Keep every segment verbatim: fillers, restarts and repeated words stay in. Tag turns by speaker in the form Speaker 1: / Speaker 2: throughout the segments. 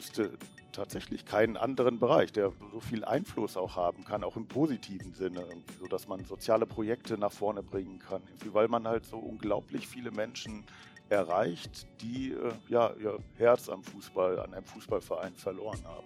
Speaker 1: wüsste tatsächlich keinen anderen Bereich, der so viel Einfluss auch haben kann, auch im positiven Sinne, so dass man soziale Projekte nach vorne bringen kann, weil man halt so unglaublich viele Menschen erreicht, die äh, ja, ihr Herz am Fußball, an einem Fußballverein verloren haben.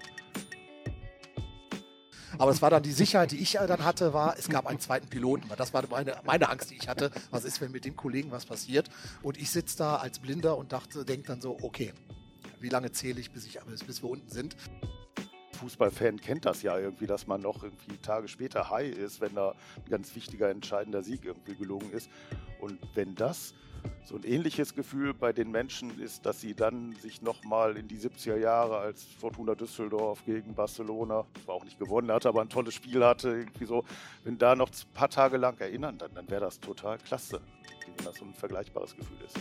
Speaker 2: Aber es war dann die Sicherheit, die ich dann hatte, war, es gab einen zweiten Piloten. Das war meine, meine Angst, die ich hatte. Was ist, wenn mit dem Kollegen was passiert? Und ich sitze da als Blinder und dachte, denke dann so, okay, wie lange zähle ich, bis, ich, bis wir unten sind?
Speaker 1: Fußballfan kennt das ja irgendwie, dass man noch irgendwie Tage später high ist, wenn da ein ganz wichtiger, entscheidender Sieg irgendwie gelungen ist. Und wenn das so ein ähnliches Gefühl bei den Menschen ist, dass sie dann sich nochmal in die siebziger Jahre als Fortuna Düsseldorf gegen Barcelona, zwar auch nicht gewonnen hatte, aber ein tolles Spiel hatte, irgendwie so, wenn da noch ein paar Tage lang erinnern, dann, dann wäre das total klasse, wenn das so ein vergleichbares Gefühl ist.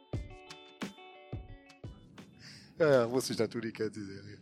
Speaker 2: Ja, ja, wusste ich, dass du die kennst, die Serie.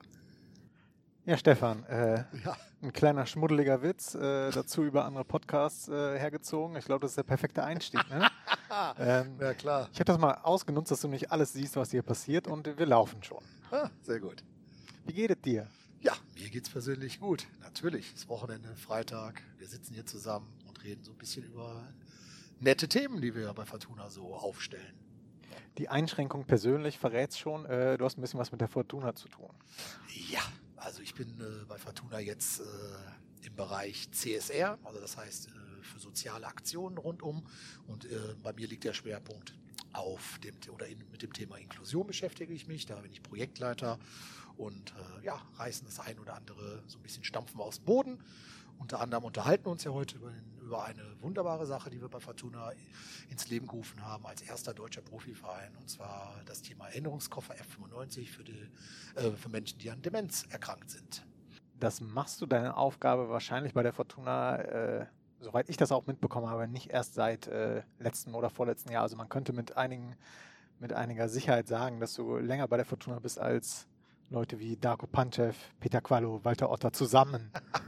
Speaker 3: Ja, Stefan, äh,
Speaker 2: Ja.
Speaker 3: ein kleiner schmuddeliger Witz, äh, dazu über andere Podcasts äh, hergezogen. Ich glaube, das ist der perfekte Einstieg. Ne? ähm,
Speaker 2: Ja, klar.
Speaker 3: Ich habe das mal ausgenutzt, dass du nicht alles siehst, was hier passiert, und wir laufen schon.
Speaker 2: Ah, sehr gut.
Speaker 3: Wie geht es dir?
Speaker 2: Ja, mir geht's persönlich gut. Natürlich, es ist Wochenende, Freitag. Wir sitzen hier zusammen und reden so ein bisschen über nette Themen, die wir bei Fortuna so aufstellen.
Speaker 3: Die Einschränkung persönlich verrät's schon, äh, du hast ein bisschen was mit der Fortuna zu tun.
Speaker 2: Ja, also ich bin äh, bei Fortuna jetzt äh, im Bereich C S R, also das heißt äh, für soziale Aktionen rundum, und äh, bei mir liegt der Schwerpunkt auf dem oder in, mit dem Thema Inklusion beschäftige ich mich. Da bin ich Projektleiter und äh, ja, reißen das ein oder andere so ein bisschen Stampfen aus dem Boden. Unter anderem unterhalten wir uns ja heute über, den, über eine wunderbare Sache, die wir bei Fortuna ins Leben gerufen haben als erster deutscher Profiverein, und zwar das Thema Erinnerungskoffer F fünfundneunzig für, die, äh, für Menschen, die an Demenz erkrankt sind.
Speaker 3: Das machst du, deine Aufgabe, wahrscheinlich bei der Fortuna, äh, soweit ich das auch mitbekommen habe, nicht erst seit äh, letztem oder vorletzten Jahr. Also man könnte mit einigen, mit einiger Sicherheit sagen, dass du länger bei der Fortuna bist als Leute wie Darko Pancev, Peter Qualo, Walter Otter zusammen.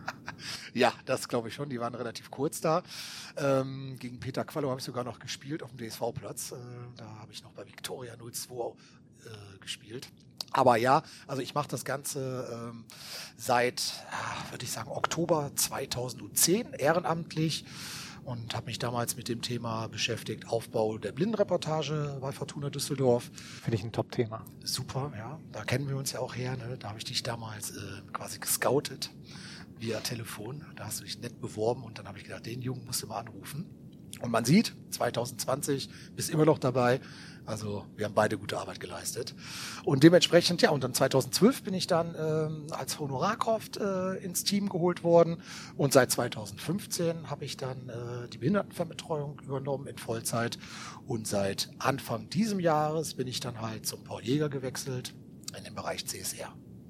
Speaker 2: Ja, das glaube ich schon. Die waren relativ kurz da. Ähm, gegen Peter Qualo habe ich sogar noch gespielt auf dem D S V-Platz. Äh, da habe ich noch bei Viktoria null zwei äh, gespielt. Aber ja, also ich mache das Ganze ähm, seit, ah, würde ich sagen, Oktober zweitausendzehn ehrenamtlich und habe mich damals mit dem Thema beschäftigt, Aufbau der Blindenreportage bei Fortuna Düsseldorf.
Speaker 3: Finde ich ein Top-Thema.
Speaker 2: Super, ja. Da kennen wir uns ja auch her. Ne? Da habe ich dich damals äh, quasi gescoutet via Telefon. Da hast du dich nett beworben und dann habe ich gedacht, den Jungen musst du mal anrufen. Und man sieht, zwanzig zwanzig bist immer noch dabei. Also wir haben beide gute Arbeit geleistet. Und dementsprechend, ja, und dann zweitausendzwölf bin ich dann ähm, als Honorarkraft äh, ins Team geholt worden. Und seit zweitausendfünfzehn habe ich dann äh, die Behindertenbetreuung übernommen in Vollzeit. Und seit Anfang diesem Jahres bin ich dann halt zum Paul Jäger gewechselt in den Bereich C S R.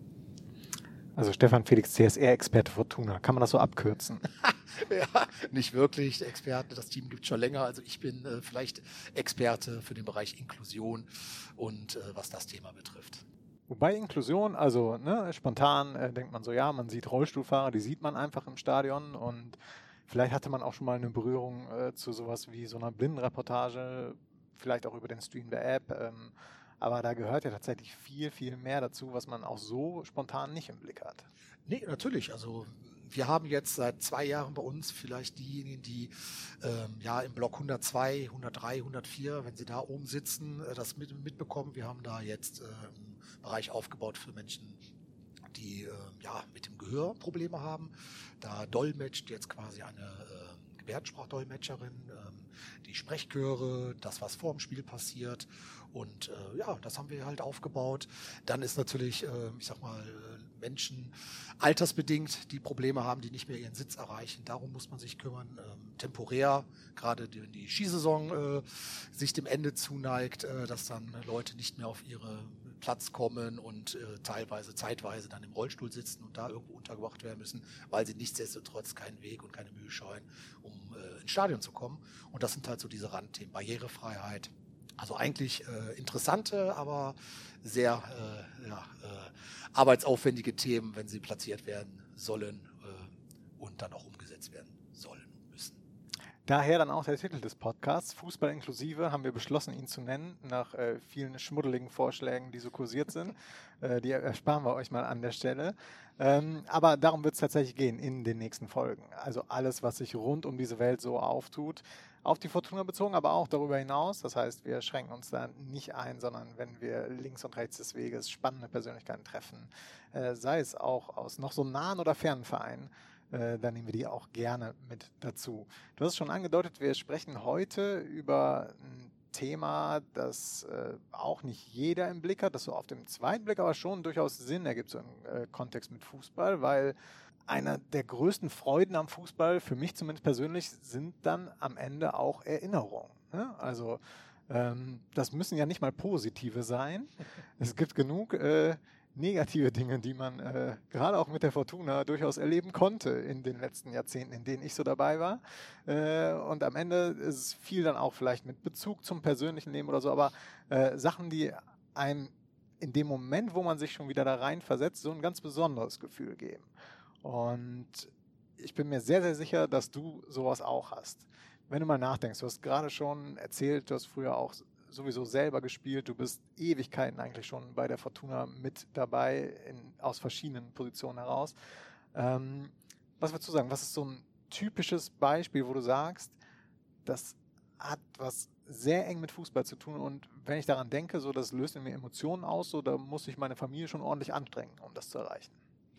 Speaker 3: Also Stefan Felix, C S R-Experte Fortuna. Kann man das so abkürzen?
Speaker 2: Ja, nicht wirklich. Experte, das Team gibt es schon länger. Also ich bin äh, vielleicht Experte für den Bereich Inklusion und äh, was das Thema betrifft.
Speaker 3: Wobei Inklusion, also ne, spontan äh, denkt man so, ja, man sieht Rollstuhlfahrer, die sieht man einfach im Stadion, und vielleicht hatte man auch schon mal eine Berührung äh, zu sowas wie so einer Blindenreportage, vielleicht auch über den Stream der App. Ähm, aber da gehört ja tatsächlich viel, viel mehr dazu, was man auch so spontan nicht im Blick hat.
Speaker 2: Nee, natürlich. Also wir haben jetzt seit zwei Jahren bei uns vielleicht diejenigen, die ähm, ja im Block hundertzwei, hundertdrei, hundertvier, wenn sie da oben sitzen, äh, das mit, mitbekommen. Wir haben da jetzt äh, einen Bereich aufgebaut für Menschen, die äh, ja mit dem Gehör Probleme haben. Da dolmetscht jetzt quasi eine äh, Gebärdensprachdolmetscherin, ähm, die Sprechchöre, das, was vor dem Spiel passiert. Und äh, ja, das haben wir halt aufgebaut. Dann ist natürlich, äh, ich sag mal, Menschen altersbedingt, die Probleme haben, die nicht mehr ihren Sitz erreichen. Darum muss man sich kümmern. Ähm, temporär, gerade wenn die Skisaison äh, sich dem Ende zuneigt, äh, dass dann Leute nicht mehr auf ihren Platz kommen und äh, teilweise, zeitweise dann im Rollstuhl sitzen und da irgendwo untergebracht werden müssen, weil sie nichtsdestotrotz keinen Weg und keine Mühe scheuen, um äh, ins Stadion zu kommen. Und das sind halt so diese Randthemen. Barrierefreiheit. Also eigentlich äh, interessante, aber sehr äh, ja, äh, arbeitsaufwendige Themen, wenn sie platziert werden sollen äh, und dann auch umgesetzt werden sollen und müssen.
Speaker 3: Daher dann auch der Titel des Podcasts, Fußball inklusive, haben wir beschlossen, ihn zu nennen, nach äh, vielen schmuddeligen Vorschlägen, die so kursiert sind. äh, die ersparen wir euch mal an der Stelle. Ähm, aber darum wird es tatsächlich gehen in den nächsten Folgen. Also alles, was sich rund um diese Welt so auftut, auf die Fortuna bezogen, aber auch darüber hinaus. Das heißt, wir schränken uns da nicht ein, sondern wenn wir links und rechts des Weges spannende Persönlichkeiten treffen, äh, sei es auch aus noch so nahen oder fernen Vereinen, äh, dann nehmen wir die auch gerne mit dazu. Du hast es schon angedeutet, wir sprechen heute über ein Thema, das äh, auch nicht jeder im Blick hat, das so auf dem zweiten Blick aber schon durchaus Sinn ergibt, so im äh, Kontext mit Fußball, weil einer der größten Freuden am Fußball, für mich zumindest persönlich, sind dann am Ende auch Erinnerungen. Ne? Also ähm, das müssen ja nicht mal positive sein. Es gibt genug äh, negative Dinge, die man äh, gerade auch mit der Fortuna durchaus erleben konnte in den letzten Jahrzehnten, in denen ich so dabei war. Äh, und am Ende ist es viel dann auch vielleicht mit Bezug zum persönlichen Leben oder so, aber äh, Sachen, die einem in dem Moment, wo man sich schon wieder da rein versetzt, so ein ganz besonderes Gefühl geben. Und ich bin mir sehr, sehr sicher, dass du sowas auch hast. Wenn du mal nachdenkst, du hast gerade schon erzählt, du hast früher auch sowieso selber gespielt, du bist Ewigkeiten eigentlich schon bei der Fortuna mit dabei, in, aus verschiedenen Positionen heraus. Ähm, was würdest du sagen, was ist so ein typisches Beispiel, wo du sagst, das hat was sehr eng mit Fußball zu tun und wenn ich daran denke, so, das löst in mir Emotionen aus, so, da muss sich meine Familie schon ordentlich anstrengen, um das zu erreichen.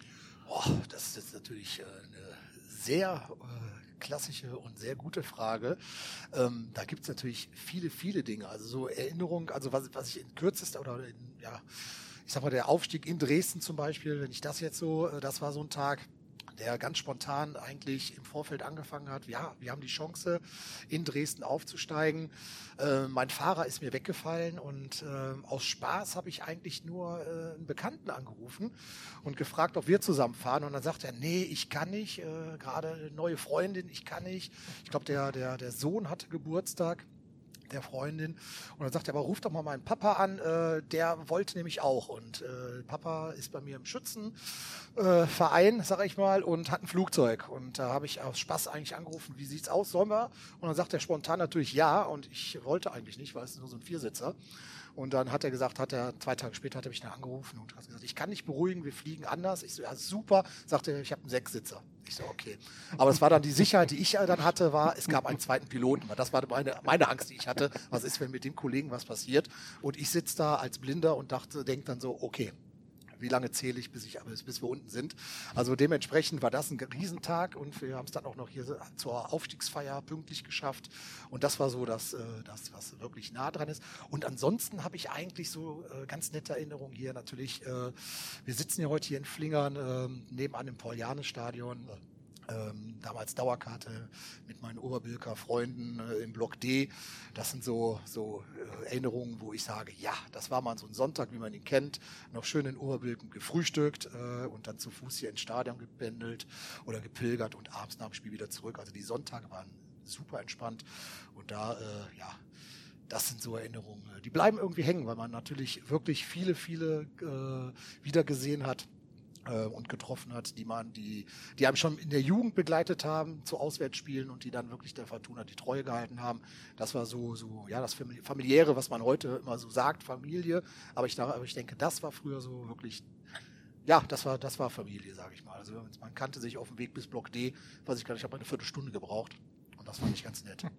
Speaker 2: Oh, das ist jetzt natürlich äh, eine sehr äh, klassische und sehr gute Frage. Ähm, da gibt es natürlich viele, viele Dinge. Also so Erinnerungen, also was, was ich in kürzester oder in, ja, ich sag mal, der Aufstieg in Dresden zum Beispiel, wenn ich das jetzt so, äh, das war so ein Tag, der ganz spontan eigentlich im Vorfeld angefangen hat. Ja, wir haben die Chance, in Dresden aufzusteigen. Äh, mein Fahrer ist mir weggefallen und äh, aus Spaß habe ich eigentlich nur äh, einen Bekannten angerufen und gefragt, ob wir zusammen fahren. Und dann sagt er, nee, ich kann nicht, äh, gerade eine neue Freundin, ich kann nicht. Ich glaube, der, der, der Sohn hatte Geburtstag, der Freundin. Und dann sagt er, aber ruf doch mal meinen Papa an, äh, der wollte nämlich auch. Und äh, Papa ist bei mir im Schützenverein, äh, sag ich mal, und hat ein Flugzeug. Und da habe ich aus Spaß eigentlich angerufen, wie sieht's aus, sollen wir? Und dann sagt er spontan natürlich ja. Und ich wollte eigentlich nicht, weil es ist nur so ein Viersitzer. Und dann hat er gesagt, hat er, zwei Tage später hat er mich dann angerufen und hat gesagt, ich kann dich beruhigen, wir fliegen anders. Ich so, ja super. Sagt er, ich habe einen Sechssitzer. Ich so, okay. Aber es war dann die Sicherheit, die ich dann hatte, war, es gab einen zweiten Piloten. Das war meine, meine Angst, die ich hatte. Was ist, wenn mit dem Kollegen was passiert? Und ich sitze da als Blinder und dachte, denke dann so, okay, wie lange zähle ich, bis, ich, bis wir unten sind. Also dementsprechend war das ein Riesentag und wir haben es dann auch noch hier zur Aufstiegsfeier pünktlich geschafft. Und das war so das, das was wirklich nah dran ist. Und ansonsten habe ich eigentlich so ganz nette Erinnerungen hier natürlich. Wir sitzen ja heute hier in Flingern, nebenan im Paul-Janne-Stadion. Ähm, damals Dauerkarte mit meinen Oberbilker Freunden äh, im Block D. Das sind so, so äh, Erinnerungen, wo ich sage, ja, das war mal so ein Sonntag, wie man ihn kennt, noch schön in Oberbilken gefrühstückt äh, und dann zu Fuß hier ins Stadion gependelt oder gepilgert und abends nach dem Spiel wieder zurück. Also die Sonntage waren super entspannt und da, äh, ja, das sind so Erinnerungen. Die bleiben irgendwie hängen, weil man natürlich wirklich viele, viele äh, wiedergesehen hat und getroffen hat, die man, die, die einem schon in der Jugend begleitet haben zu Auswärtsspielen und die dann wirklich der Fortuna die Treue gehalten haben. Das war so, so, ja, das Familiäre, was man heute immer so sagt, Familie. Aber ich, aber ich denke, das war früher so wirklich, ja, das war, das war Familie, sage ich mal. Also man kannte sich auf dem Weg bis Block D, weiß ich gar nicht, ich habe eine Viertelstunde gebraucht. Und das fand ich ganz nett.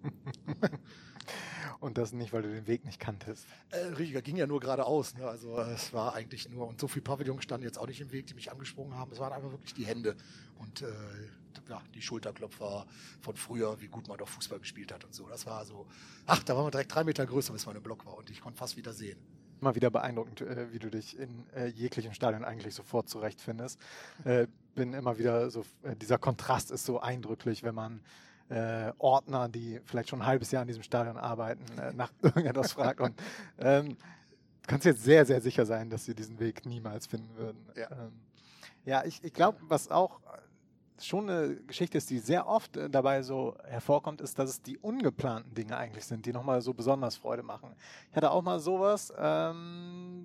Speaker 3: Und das nicht, weil du den Weg nicht kanntest.
Speaker 2: Äh, richtig, ging ja nur geradeaus. Ne? Also äh, es war eigentlich nur, und so viele Pavillons standen jetzt auch nicht im Weg, die mich angesprungen haben. Es waren einfach wirklich die Hände und äh, ja, die Schulterklopfer von früher, wie gut man doch Fußball gespielt hat und so. Das war so, ach, da waren wir direkt drei Meter größer, bis man im Block war und ich konnte fast wieder sehen.
Speaker 3: Immer wieder beeindruckend, äh, wie du dich in äh, jeglichem Stadion eigentlich sofort zurechtfindest. Äh, bin immer wieder so, äh, dieser Kontrast ist so eindrücklich, wenn man Äh, Ordner, die vielleicht schon ein halbes Jahr in diesem Stadion arbeiten, äh, nach irgendetwas fragt. Und ähm, du kannst jetzt sehr, sehr sicher sein, dass sie diesen Weg niemals finden würden. Ja, ähm, ja ich, ich glaube, was auch schon eine Geschichte ist, die sehr oft äh, dabei so hervorkommt, ist, dass es die ungeplanten Dinge eigentlich sind, die nochmal so besonders Freude machen. Ich hatte auch mal sowas, ähm,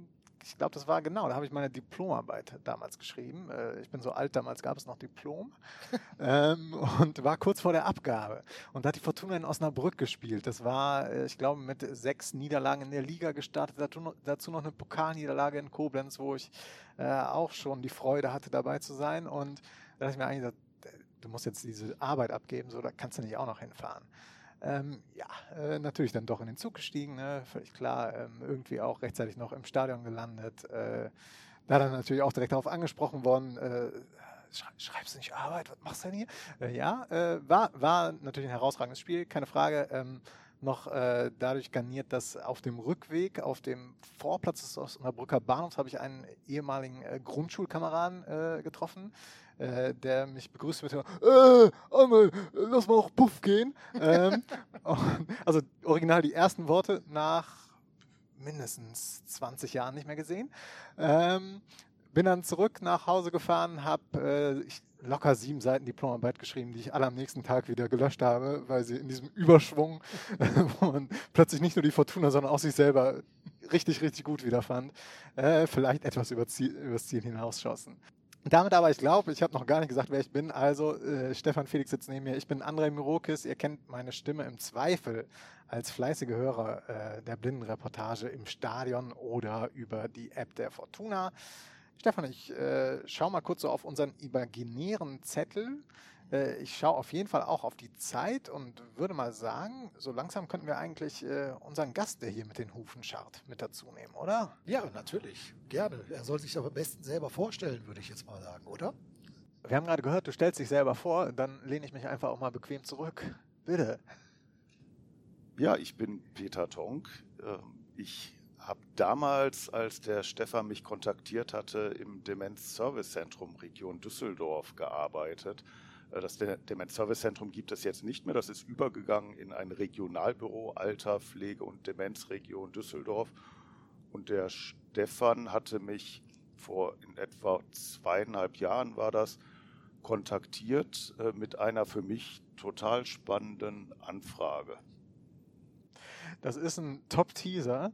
Speaker 3: ich glaube, das war genau, da habe ich meine Diplomarbeit damals geschrieben. Äh, ich bin so alt, damals gab es noch Diplom. ähm, und war kurz vor der Abgabe. Und da hat die Fortuna in Osnabrück gespielt. Das war, äh, ich glaube, mit sechs Niederlagen in der Liga gestartet. Dazu noch, dazu noch eine Pokalniederlage in Koblenz, wo ich äh, auch schon die Freude hatte, dabei zu sein. Und da dachte ich mir eigentlich, du musst jetzt diese Arbeit abgeben, so, da kannst du nicht auch noch hinfahren. Ähm, ja, äh, natürlich dann doch in den Zug gestiegen, ne? Völlig klar, ähm, irgendwie auch rechtzeitig noch im Stadion gelandet. Äh, da dann natürlich auch direkt darauf angesprochen worden, äh, schrei schreibst du nicht Arbeit, was machst du denn hier? Äh, ja, äh, war, war natürlich ein herausragendes Spiel, keine Frage. Ähm, noch äh, dadurch garniert, dass auf dem Rückweg, auf dem Vorplatz des Osnabrücker Bahnhofs, habe ich einen ehemaligen äh, Grundschulkameraden äh, getroffen, äh, der mich begrüßt mit der äh, Arme, lass mal auch Puff gehen. ähm, und, also original die ersten Worte nach mindestens zwanzig Jahren nicht mehr gesehen. Ähm, bin dann zurück nach Hause gefahren, habe äh, locker sieben Seiten Diplomarbeit geschrieben, die ich alle am nächsten Tag wieder gelöscht habe, weil sie in diesem Überschwung, wo man plötzlich nicht nur die Fortuna, sondern auch sich selber richtig, richtig gut wiederfand, äh, vielleicht etwas über Ziel, übers Ziel hinausschossen. Damit aber, ich glaube, ich habe noch gar nicht gesagt, wer ich bin. Also, äh, Stefan Felix sitzt neben mir. Ich bin Andrei Mirokis. Ihr kennt meine Stimme im Zweifel als fleißige Hörer äh, der Blindenreportage im Stadion oder über die App der Fortuna. Stefan, ich äh, schaue mal kurz so auf unseren imaginären Zettel. Äh, ich schaue auf jeden Fall auch auf die Zeit und würde mal sagen, so langsam könnten wir eigentlich äh, unseren Gast, der hier mit den Hufen scharrt, mit dazu nehmen, oder?
Speaker 2: Ja, natürlich. Gerne. Er soll sich aber am besten selber vorstellen, würde ich jetzt mal sagen, oder?
Speaker 3: Wir haben gerade gehört, du stellst dich selber vor, dann lehne ich mich einfach auch mal bequem zurück. Bitte.
Speaker 1: Ja, ich bin Peter Tonk. Ich habe damals, als der Stefan mich kontaktiert hatte, im Demenz-Service-Zentrum Region Düsseldorf gearbeitet. Das Demenz-Service-Zentrum gibt es jetzt nicht mehr. Das ist übergegangen in ein Regionalbüro Alter, Pflege und Demenzregion Düsseldorf. Und der Stefan hatte mich vor in etwa zweieinhalb Jahren war das, kontaktiert äh, mit einer für mich total spannenden Anfrage.
Speaker 3: Das ist ein Top-Teaser.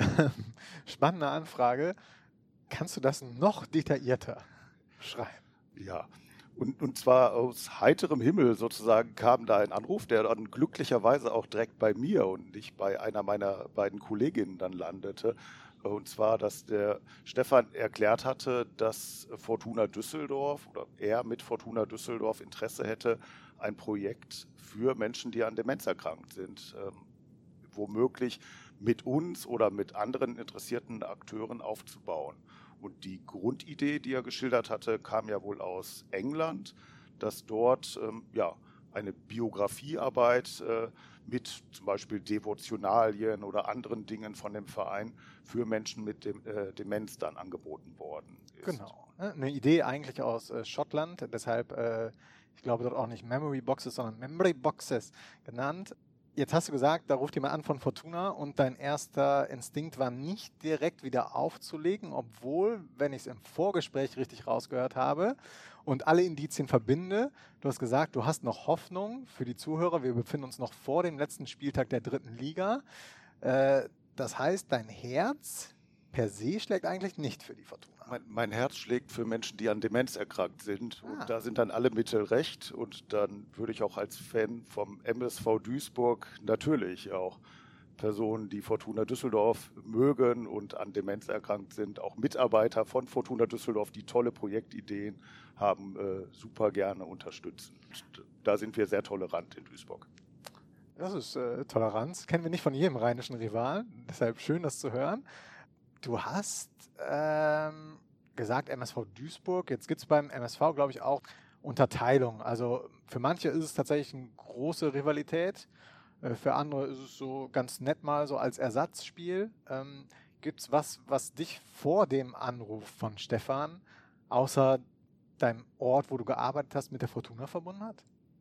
Speaker 3: Spannende Anfrage. Kannst du das noch detaillierter schreiben?
Speaker 1: Ja, und, und zwar aus heiterem Himmel sozusagen kam da ein Anruf, der dann glücklicherweise auch direkt bei mir und nicht bei einer meiner beiden Kolleginnen dann landete. Und zwar, dass der Stefan erklärt hatte, dass Fortuna Düsseldorf oder er mit Fortuna Düsseldorf Interesse hätte, ein Projekt für Menschen, die an Demenz erkrankt sind, ähm, womöglich mit uns oder mit anderen interessierten Akteuren aufzubauen. Und die Grundidee, die er geschildert hatte, kam ja wohl aus England, dass dort ähm, ja, eine Biografiearbeit äh, mit zum Beispiel Devotionalien oder anderen Dingen von dem Verein für Menschen mit dem, äh, Demenz dann angeboten worden ist.
Speaker 3: Genau. Eine Idee eigentlich aus äh, Schottland, deshalb, äh, ich glaube dort auch nicht Memory Boxes, sondern Memory Boxes genannt. Jetzt hast du gesagt, da ruft jemand an von Fortuna und dein erster Instinkt war nicht direkt wieder aufzulegen, obwohl, wenn ich es im Vorgespräch richtig rausgehört habe und alle Indizien verbinde, du hast gesagt, du hast noch Hoffnung für die Zuhörer. Wir befinden uns noch vor dem letzten Spieltag der dritten Liga. Äh, das heißt, dein Herz per se schlägt eigentlich nicht für die Fortuna.
Speaker 1: Mein, mein Herz schlägt für Menschen, die an Demenz erkrankt sind.
Speaker 3: Ah.
Speaker 1: Und da sind dann alle Mittel recht. Und dann würde ich auch als Fan vom M S V Duisburg natürlich auch Personen, die Fortuna Düsseldorf mögen und an Demenz erkrankt sind, auch Mitarbeiter von Fortuna Düsseldorf, die tolle Projektideen haben, äh, super gerne unterstützen. Und da sind wir sehr tolerant in Duisburg.
Speaker 3: Das ist äh, Toleranz. Kennen wir nicht von jedem rheinischen Rivalen. Deshalb schön, das zu hören. Du hast ähm, gesagt M S V Duisburg. Jetzt gibt es beim M S V, glaube ich, auch Unterteilung. Also für manche ist es tatsächlich eine große Rivalität. Äh, für andere ist es so ganz nett mal so als Ersatzspiel. Ähm, gibt es was, was dich vor dem Anruf von Stefan, außer deinem Ort, wo du gearbeitet hast, mit der Fortuna verbunden hat?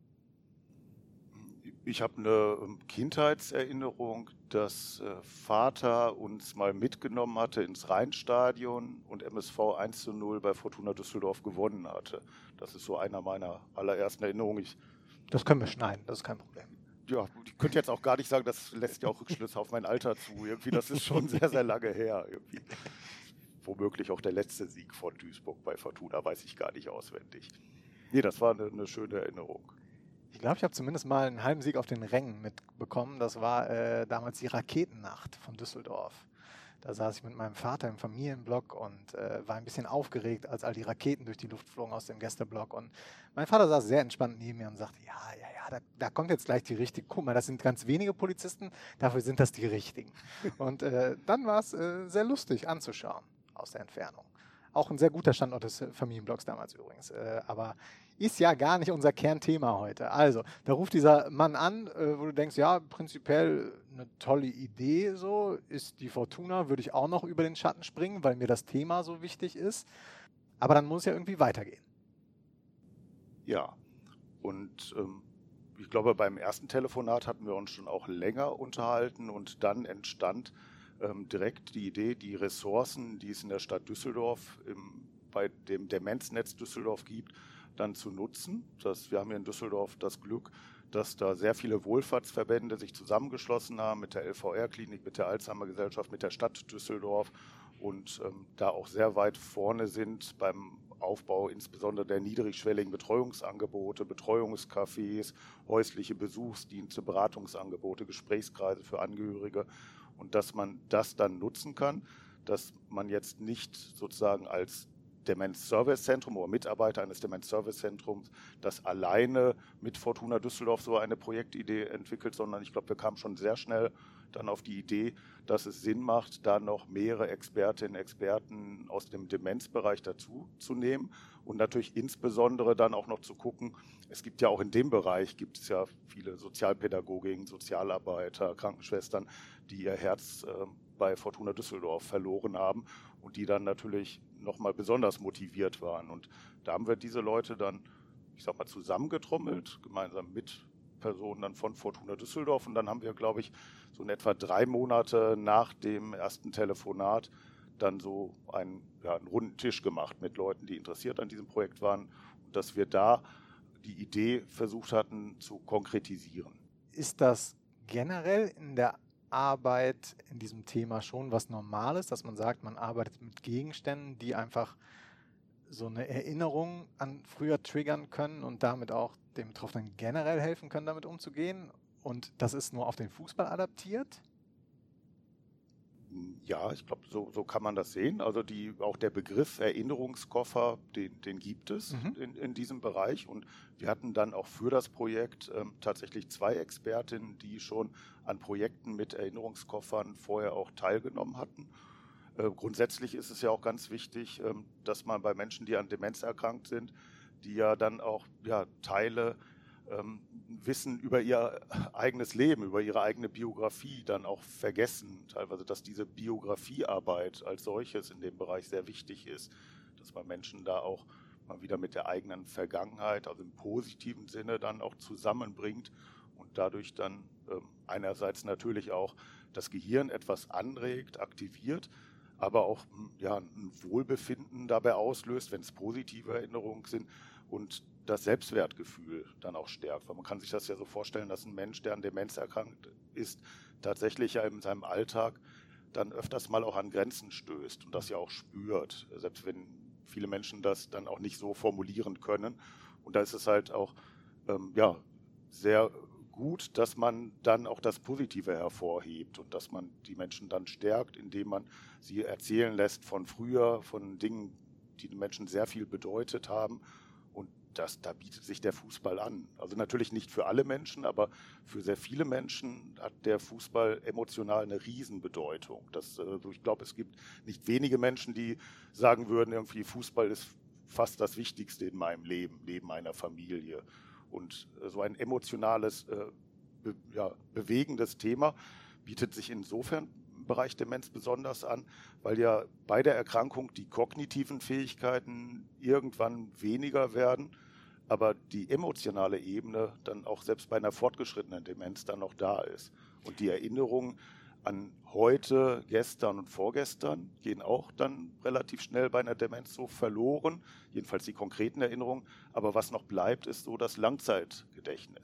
Speaker 1: Ich habe eine Kindheitserinnerung, dass äh, Vater uns mal mitgenommen hatte ins Rheinstadion und M S V eins zu null bei Fortuna Düsseldorf gewonnen hatte. Das ist so einer meiner allerersten Erinnerungen. Ich,
Speaker 3: das können wir schneiden, das ist kein Problem.
Speaker 1: Ja, ich könnte jetzt auch gar nicht sagen, das lässt ja auch Rückschlüsse auf mein Alter zu. Irgendwie, das ist schon sehr, sehr lange her. Irgendwie. womöglich auch der letzte Sieg von Duisburg bei Fortuna, weiß ich gar nicht auswendig. Nee, das war eine, eine schöne Erinnerung.
Speaker 3: Ich glaube, ich habe zumindest mal einen halben Sieg auf den Rängen mitbekommen. Das war äh, damals die Raketennacht von Düsseldorf. Da saß ich mit meinem Vater im Familienblock und äh, war ein bisschen aufgeregt, als all die Raketen durch die Luft flogen aus dem Gästeblock. Und mein Vater saß sehr entspannt neben mir und sagte, ja, ja, ja, da, da kommt jetzt gleich die richtige. Guck mal, das sind ganz wenige Polizisten, dafür sind das die richtigen. Und äh, dann war es äh, sehr lustig anzuschauen aus der Entfernung. Auch ein sehr guter Standort des Familienblocks damals übrigens. Äh, aber ist ja gar nicht unser Kernthema heute. Also, da ruft dieser Mann an, äh, wo du denkst, ja, prinzipiell eine tolle Idee so. Ist die Fortuna, würde ich auch noch über den Schatten springen, weil mir das Thema so wichtig ist. Aber dann muss es ja irgendwie weitergehen.
Speaker 1: Ja, und ähm, ich glaube, beim ersten Telefonat hatten wir uns schon auch länger unterhalten und dann entstand ähm, direkt die Idee, die Ressourcen, die es in der Stadt Düsseldorf im, bei dem Demenznetz Düsseldorf gibt, dann zu nutzen. Das, wir haben hier in Düsseldorf das Glück, dass da sehr viele Wohlfahrtsverbände sich zusammengeschlossen haben mit der L V R-Klinik, mit der Alzheimer-Gesellschaft, mit der Stadt Düsseldorf und ähm, da auch sehr weit vorne sind beim Aufbau insbesondere der niedrigschwelligen Betreuungsangebote, Betreuungscafés, häusliche Besuchsdienste, Beratungsangebote, Gesprächskreise für Angehörige und dass man das dann nutzen kann, dass man jetzt nicht sozusagen als Demenz-Service-Zentrum oder Mitarbeiter eines Demenz-Service-Zentrums, das alleine mit Fortuna Düsseldorf so eine Projektidee entwickelt, sondern ich glaube, wir kamen schon sehr schnell dann auf die Idee, dass es Sinn macht, da noch mehrere Expertinnen und Experten aus dem Demenzbereich dazu zu nehmen und natürlich insbesondere dann auch noch zu gucken, es gibt ja auch in dem Bereich, gibt es ja viele Sozialpädagoginnen, Sozialarbeiter, Krankenschwestern, die ihr Herz äh, bei Fortuna Düsseldorf verloren haben und die dann natürlich nochmal besonders motiviert waren. Und da haben wir diese Leute dann, ich sag mal, zusammengetrommelt, gemeinsam mit Personen dann von Fortuna Düsseldorf. Und dann haben wir, glaube ich, so in etwa drei Monate nach dem ersten Telefonat dann so einen, ja, einen runden Tisch gemacht mit Leuten, die interessiert an diesem Projekt waren. Und dass wir da die Idee versucht hatten zu konkretisieren.
Speaker 3: Ist das generell in der Arbeit in diesem Thema schon was Normales, dass man sagt, man arbeitet mit Gegenständen, die einfach so eine Erinnerung an früher triggern können und damit auch dem Betroffenen generell helfen können, damit umzugehen? Und das ist nur auf den Fußball adaptiert?
Speaker 1: Ja, ich glaube, so, so kann man das sehen. Also die, auch der Begriff Erinnerungskoffer, den, den gibt es mhm. in, in diesem Bereich. Und wir hatten dann auch für das Projekt ähm, tatsächlich zwei Expertinnen, die schon an Projekten mit Erinnerungskoffern vorher auch teilgenommen hatten. Äh, grundsätzlich ist es ja auch ganz wichtig, ähm, dass man bei Menschen, die an Demenz erkrankt sind, die ja dann auch ja, Teile ähm, Wissen über ihr eigenes Leben, über ihre eigene Biografie dann auch vergessen. Teilweise, dass diese Biografiearbeit als solches in dem Bereich sehr wichtig ist, dass man Menschen da auch mal wieder mit der eigenen Vergangenheit, also im positiven Sinne dann auch zusammenbringt und dadurch dann ähm, einerseits natürlich auch das Gehirn etwas anregt, aktiviert, aber auch ja, ein Wohlbefinden dabei auslöst, wenn es positive Erinnerungen sind und das Selbstwertgefühl dann auch stärkt. Weil man kann sich das ja so vorstellen, dass ein Mensch, der an Demenz erkrankt ist, tatsächlich ja in seinem Alltag dann öfters mal auch an Grenzen stößt und das ja auch spürt, selbst wenn viele Menschen das dann auch nicht so formulieren können. Und da ist es halt auch ähm, ja, sehr gut, dass man dann auch das Positive hervorhebt und dass man die Menschen dann stärkt, indem man sie erzählen lässt von früher, von Dingen, die den Menschen sehr viel bedeutet haben. Und das, da bietet sich der Fußball an. Also natürlich nicht für alle Menschen, aber für sehr viele Menschen hat der Fußball emotional eine Riesenbedeutung. Das, also ich glaube, es gibt nicht wenige Menschen, die sagen würden, irgendwie Fußball ist fast das Wichtigste in meinem Leben, neben meiner Familie. Und so ein emotionales, äh, be, ja, bewegendes Thema bietet sich insofern im Bereich Demenz besonders an, weil ja bei der Erkrankung die kognitiven Fähigkeiten irgendwann weniger werden, aber die emotionale Ebene dann auch selbst bei einer fortgeschrittenen Demenz dann noch da ist. Und die Erinnerungen an heute, gestern und vorgestern gehen auch dann relativ schnell bei einer Demenz so verloren, jedenfalls die konkreten Erinnerungen. Aber was noch bleibt, ist so das Langzeitgedächtnis.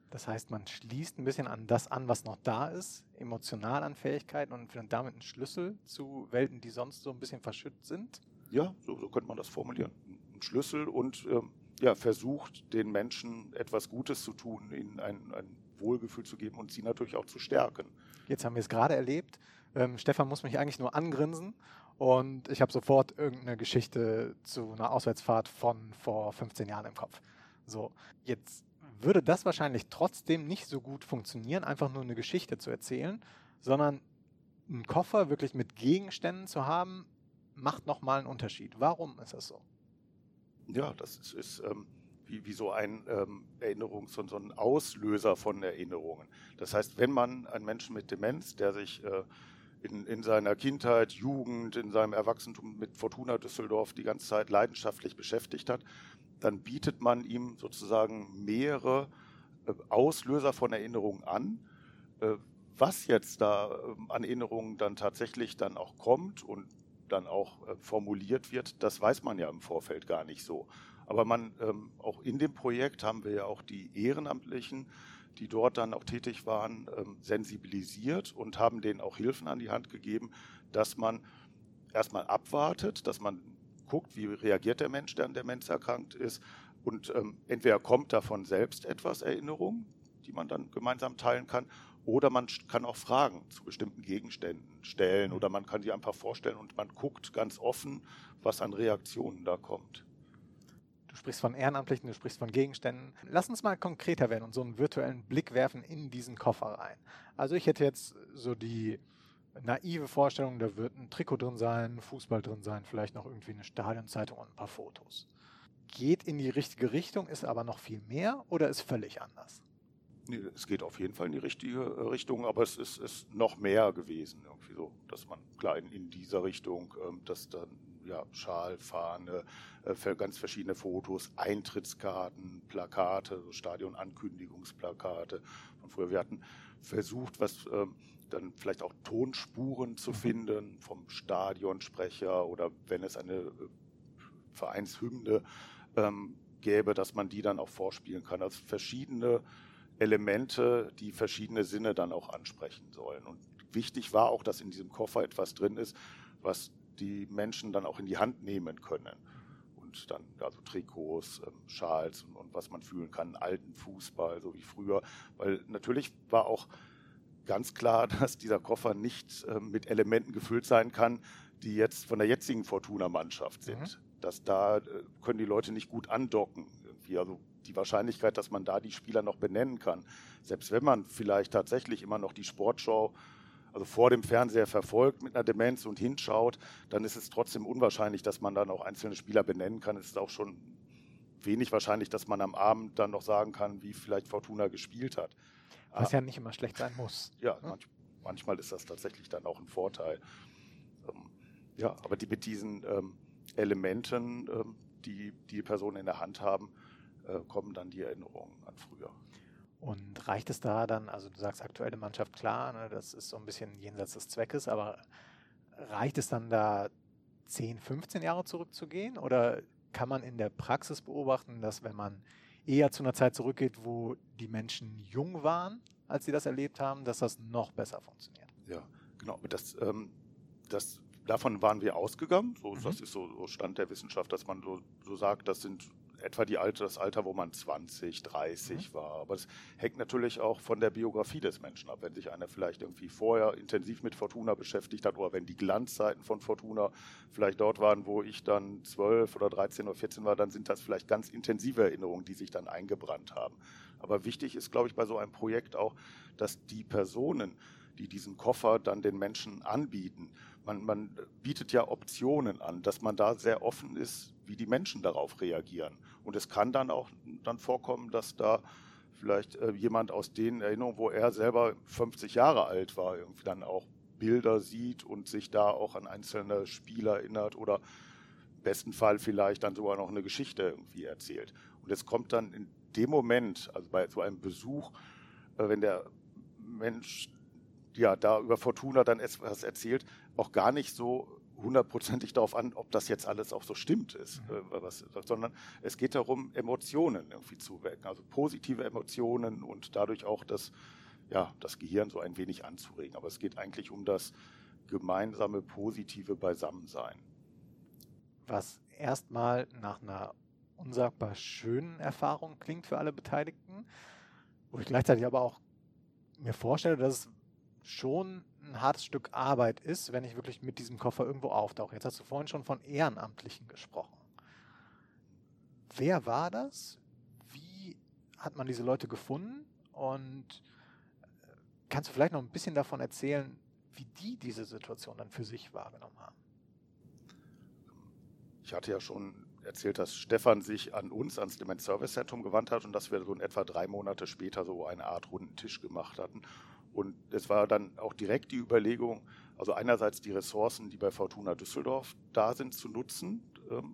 Speaker 3: Das heißt, man schließt ein bisschen an das an, was noch da ist, emotional an Fähigkeiten und findet damit einen Schlüssel zu Welten, die sonst so ein bisschen verschüttet sind?
Speaker 1: Ja, so, so könnte man das formulieren. Ein Schlüssel und ähm, ja, versucht, den Menschen etwas Gutes zu tun, ihnen ein, ein Wohlgefühl zu geben und sie natürlich auch zu stärken.
Speaker 3: Jetzt haben wir es gerade erlebt. Ähm, Stefan muss mich eigentlich nur angrinsen und ich habe sofort irgendeine Geschichte zu einer Auswärtsfahrt von vor fünfzehn Jahren im Kopf. So, jetzt würde das wahrscheinlich trotzdem nicht so gut funktionieren, einfach nur eine Geschichte zu erzählen, sondern einen Koffer wirklich mit Gegenständen zu haben, macht nochmal einen Unterschied. Warum ist das so?
Speaker 1: Ja, das ist, ist ähm, wie, wie so ein ähm, Erinnerungs- so, so ein Auslöser von Erinnerungen. Das heißt, wenn man einen Menschen mit Demenz, der sich äh, in, in seiner Kindheit, Jugend, in seinem Erwachsentum mit Fortuna Düsseldorf die ganze Zeit leidenschaftlich beschäftigt hat, dann bietet man ihm sozusagen mehrere äh, Auslöser von Erinnerungen an. Äh, was jetzt da äh, an Erinnerungen dann tatsächlich dann auch kommt und dann auch äh, formuliert wird, das weiß man ja im Vorfeld gar nicht so. Aber man, ähm, auch in dem Projekt haben wir ja auch die Ehrenamtlichen, die dort dann auch tätig waren, ähm, sensibilisiert und haben denen auch Hilfen an die Hand gegeben, dass man erstmal abwartet, dass man guckt, wie reagiert der Mensch, der an Demenz erkrankt ist, und ähm, entweder kommt davon selbst etwas Erinnerung, die man dann gemeinsam teilen kann, oder man kann auch Fragen zu bestimmten Gegenständen stellen oder man kann sie einfach vorstellen und man guckt ganz offen, was an Reaktionen da kommt.
Speaker 3: Du sprichst von Ehrenamtlichen, du sprichst von Gegenständen. Lass uns mal konkreter werden und so einen virtuellen Blick werfen in diesen Koffer rein. Also ich hätte jetzt so die naive Vorstellung, da wird ein Trikot drin sein, Fußball drin sein, vielleicht noch irgendwie eine Stadionzeitung und ein paar Fotos. Geht in die richtige Richtung, ist aber noch viel mehr oder ist völlig anders?
Speaker 1: Nee, es geht auf jeden Fall in die richtige Richtung, aber es ist, ist noch mehr gewesen, irgendwie so, dass man klar in, in dieser Richtung, ähm, dass dann ja Schal, Fahne, äh, für ganz verschiedene Fotos, Eintrittskarten, Plakate, so Stadion-Ankündigungsplakate von früher. Wir hatten versucht, was ähm, dann vielleicht auch Tonspuren zu finden vom Stadionsprecher oder wenn es eine äh, Vereinshymne ähm, gäbe, dass man die dann auch vorspielen kann. Also verschiedene Elemente, die verschiedene Sinne dann auch ansprechen sollen. Und wichtig war auch, dass in diesem Koffer etwas drin ist, was die Menschen dann auch in die Hand nehmen können. Und dann also Trikots, ähm, Schals und, und was man fühlen kann, alten Fußball, so wie früher. Weil natürlich war auch ganz klar, dass dieser Koffer nicht ähm, mit Elementen gefüllt sein kann, die jetzt von der jetzigen Fortuna-Mannschaft sind. Mhm. Dass da äh, können die Leute nicht gut andocken. Irgendwie. Also die Wahrscheinlichkeit, dass man da die Spieler noch benennen kann, selbst wenn man vielleicht tatsächlich immer noch die Sportschau, also vor dem Fernseher verfolgt mit einer Demenz und hinschaut, dann ist es trotzdem unwahrscheinlich, dass man dann auch einzelne Spieler benennen kann. Es ist auch schon wenig wahrscheinlich, dass man am Abend dann noch sagen kann, wie vielleicht Fortuna gespielt hat.
Speaker 3: Was ja nicht immer schlecht sein muss.
Speaker 1: Ja, manch, manchmal ist das tatsächlich dann auch ein Vorteil. Ähm, ja, aber die, mit diesen ähm, Elementen, ähm, die die Personen in der Hand haben, äh, kommen dann die Erinnerungen an früher.
Speaker 3: Und reicht es da dann, also du sagst aktuelle Mannschaft, klar, ne, das ist so ein bisschen jenseits des Zweckes, aber reicht es dann da zehn, fünfzehn Jahre zurückzugehen? Oder kann man in der Praxis beobachten, dass wenn man eher zu einer Zeit zurückgeht, wo die Menschen jung waren, als sie das erlebt haben, dass das noch besser funktioniert?
Speaker 1: Ja, genau. Das, ähm, das, davon waren wir ausgegangen. So, mhm. Das ist so, so Stand der Wissenschaft, dass man so, so sagt, das sind etwa die Alter, das Alter, wo man zwanzig, dreißig mhm. war. Aber es hängt natürlich auch von der Biografie des Menschen ab. Wenn sich einer vielleicht irgendwie vorher intensiv mit Fortuna beschäftigt hat oder wenn die Glanzzeiten von Fortuna vielleicht dort waren, wo ich dann zwölf oder dreizehn oder vierzehn war, dann sind das vielleicht ganz intensive Erinnerungen, die sich dann eingebrannt haben. Aber wichtig ist, glaube ich, bei so einem Projekt auch, dass die Personen, die diesen Koffer dann den Menschen anbieten, man, man bietet ja Optionen an, dass man da sehr offen ist, wie die Menschen darauf reagieren. Und es kann dann auch dann vorkommen, dass da vielleicht äh, jemand aus den Erinnerungen, wo er selber fünfzig Jahre alt war, irgendwie dann auch Bilder sieht und sich da auch an einzelne Spiele erinnert oder im besten Fall vielleicht dann sogar noch eine Geschichte irgendwie erzählt. Und es kommt dann in dem Moment, also bei so einem Besuch, äh, wenn der Mensch ja da über Fortuna dann etwas erzählt, auch gar nicht so hundertprozentig darauf an, ob das jetzt alles auch so stimmt ist, mhm. äh, was, sondern es geht darum, Emotionen irgendwie zu wecken, also positive Emotionen und dadurch auch das, ja, das Gehirn so ein wenig anzuregen. Aber es geht eigentlich um das gemeinsame, positive Beisammensein.
Speaker 3: Was erstmal nach einer unsagbar schönen Erfahrung klingt für alle Beteiligten, wo ich gleichzeitig aber auch mir vorstelle, dass es schon ein hartes Stück Arbeit ist, wenn ich wirklich mit diesem Koffer irgendwo auftauche. Jetzt hast du vorhin schon von Ehrenamtlichen gesprochen. Wer war das? Wie hat man diese Leute gefunden? Und kannst du vielleicht noch ein bisschen davon erzählen, wie die diese Situation dann für sich wahrgenommen haben?
Speaker 1: Ich hatte ja schon erzählt, dass Stefan sich an uns, ans Demenz Service Zentrum gewandt hat und dass wir so in etwa drei Monate später so eine Art runden Tisch gemacht hatten. Und es war dann auch direkt die Überlegung, also einerseits die Ressourcen, die bei Fortuna Düsseldorf da sind, zu nutzen, ähm,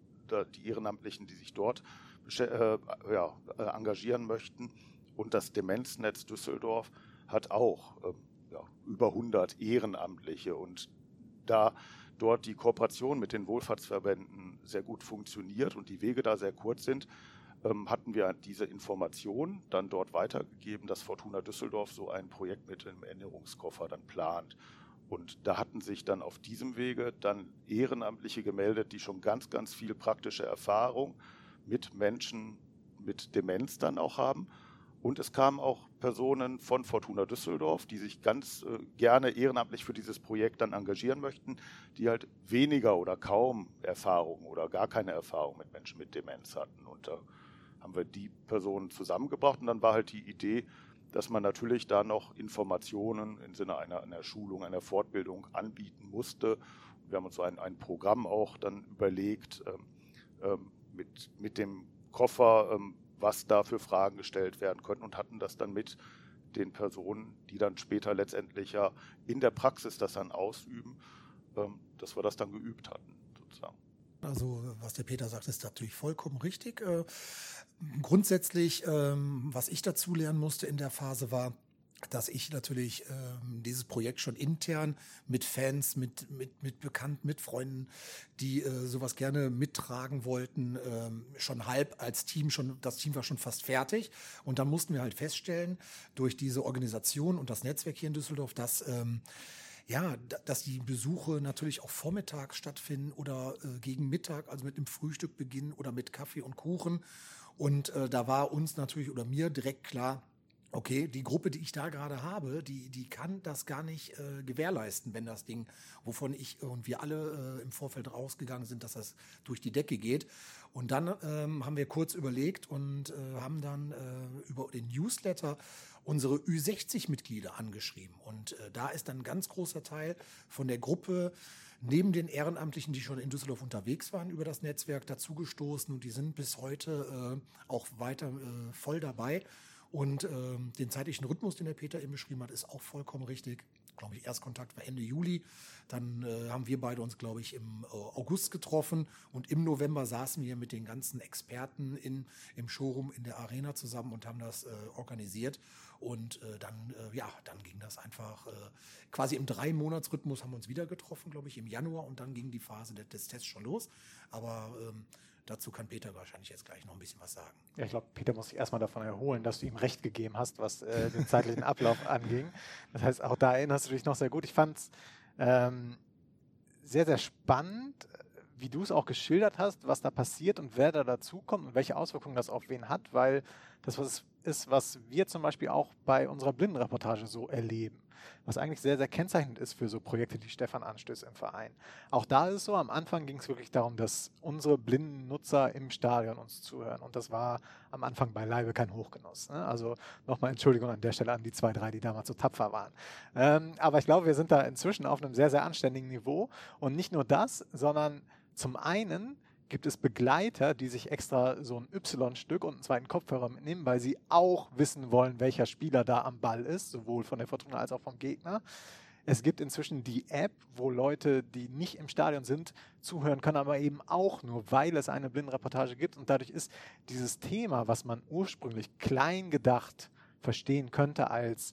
Speaker 1: die Ehrenamtlichen, die sich dort äh, ja, engagieren möchten. Und das Demenznetz Düsseldorf hat auch äh, ja, über hundert Ehrenamtliche. Und da dort die Kooperation mit den Wohlfahrtsverbänden sehr gut funktioniert und die Wege da sehr kurz sind, ähm, hatten wir diese Information dann dort weitergegeben, dass Fortuna Düsseldorf so ein Projekt mit dem Erinnerungskoffer dann plant. Und da hatten sich dann auf diesem Wege dann Ehrenamtliche gemeldet, die schon ganz, ganz viel praktische Erfahrung mit Menschen mit Demenz dann auch haben. Und es kamen auch Personen von Fortuna Düsseldorf, die sich ganz äh, gerne ehrenamtlich für dieses Projekt dann engagieren möchten, die halt weniger oder kaum Erfahrung oder gar keine Erfahrung mit Menschen mit Demenz hatten. Und da haben wir die Personen zusammengebracht und dann war halt die Idee, dass man natürlich da noch Informationen im Sinne einer, einer Schulung, einer Fortbildung anbieten musste. Wir haben uns so ein, ein Programm auch dann überlegt ähm, ähm, mit, mit dem Koffer, ähm, was da für Fragen gestellt werden könnten und hatten das dann mit den Personen, die dann später letztendlich ja in der Praxis das dann ausüben, ähm, dass wir das dann geübt hatten, sozusagen.
Speaker 2: Also was der Peter sagt, ist natürlich vollkommen richtig. Äh, grundsätzlich, ähm, was ich dazu lernen musste in der Phase war, dass ich natürlich ähm, dieses Projekt schon intern mit Fans, mit, mit, mit Bekannten, mit Freunden, die äh, sowas gerne mittragen wollten, ähm, schon halb als Team, schon das Team war schon fast fertig. Und dann mussten wir halt feststellen, durch diese Organisation und das Netzwerk hier in Düsseldorf, dass ähm, ja, dass die Besuche natürlich auch vormittags stattfinden oder äh, gegen Mittag, also mit einem Frühstück beginnen oder mit Kaffee und Kuchen. Und äh, da war uns natürlich oder mir direkt klar, okay, die Gruppe, die ich da gerade habe, die, die kann das gar nicht äh, gewährleisten, wenn das Ding, wovon ich und wir alle äh, im Vorfeld rausgegangen sind, dass das durch die Decke geht. Und dann ähm, haben wir kurz überlegt und äh, haben dann äh, über den Newsletter unsere Ü sechzig Mitglieder angeschrieben. Und äh, da ist dann ein ganz großer Teil von der Gruppe neben den Ehrenamtlichen, die schon in Düsseldorf unterwegs waren, über das Netzwerk dazugestoßen. Und die sind bis heute äh, auch weiter äh, voll dabei. Und ähm, den zeitlichen Rhythmus, den der Peter eben beschrieben hat, ist auch vollkommen richtig. Glaube ich, Erstkontakt war Ende Juli. Dann äh, haben wir beide uns, glaube ich, im äh, August getroffen. Und im November saßen wir mit den ganzen Experten in, im Showroom in der Arena zusammen und haben das äh, organisiert. Und äh, dann, äh, ja, dann ging das einfach äh, quasi im Drei-Monats-Rhythmus haben wir uns wieder getroffen, glaube ich, im Januar. Und dann ging die Phase des, des Tests schon los. Aber ähm, dazu kann Peter wahrscheinlich jetzt gleich noch ein bisschen was sagen.
Speaker 3: Ja, ich glaube, Peter muss sich erstmal davon erholen, dass du ihm recht gegeben hast, was äh, den zeitlichen Ablauf anging. Das heißt, auch da erinnerst du dich noch sehr gut. Ich fand es ähm, sehr, sehr spannend, wie du es auch geschildert hast, was da passiert und wer da dazukommt und welche Auswirkungen das auf wen hat, weil das was ist, was wir zum Beispiel auch bei unserer Blindenreportage so erleben, was eigentlich sehr, sehr kennzeichnend ist für so Projekte, die Stefan anstößt im Verein. Auch da ist es so, am Anfang ging es wirklich darum, dass unsere blinden Nutzer im Stadion uns zuhören und das war am Anfang beileibe kein Hochgenuss. Ne? Also nochmal Entschuldigung an der Stelle an die zwei, drei, die damals so tapfer waren. Ähm, aber ich glaube, wir sind da inzwischen auf einem sehr, sehr anständigen Niveau und nicht nur das, sondern zum einen gibt es Begleiter, die sich extra so ein Y-Stück und einen zweiten Kopfhörer mitnehmen, weil sie auch wissen wollen, welcher Spieler da am Ball ist, sowohl von der Fortuna als auch vom Gegner. Es gibt inzwischen die App, wo Leute, die nicht im Stadion sind, zuhören können, aber eben auch nur, weil es eine Blindenreportage gibt. Und dadurch ist dieses Thema, was man ursprünglich klein gedacht verstehen könnte als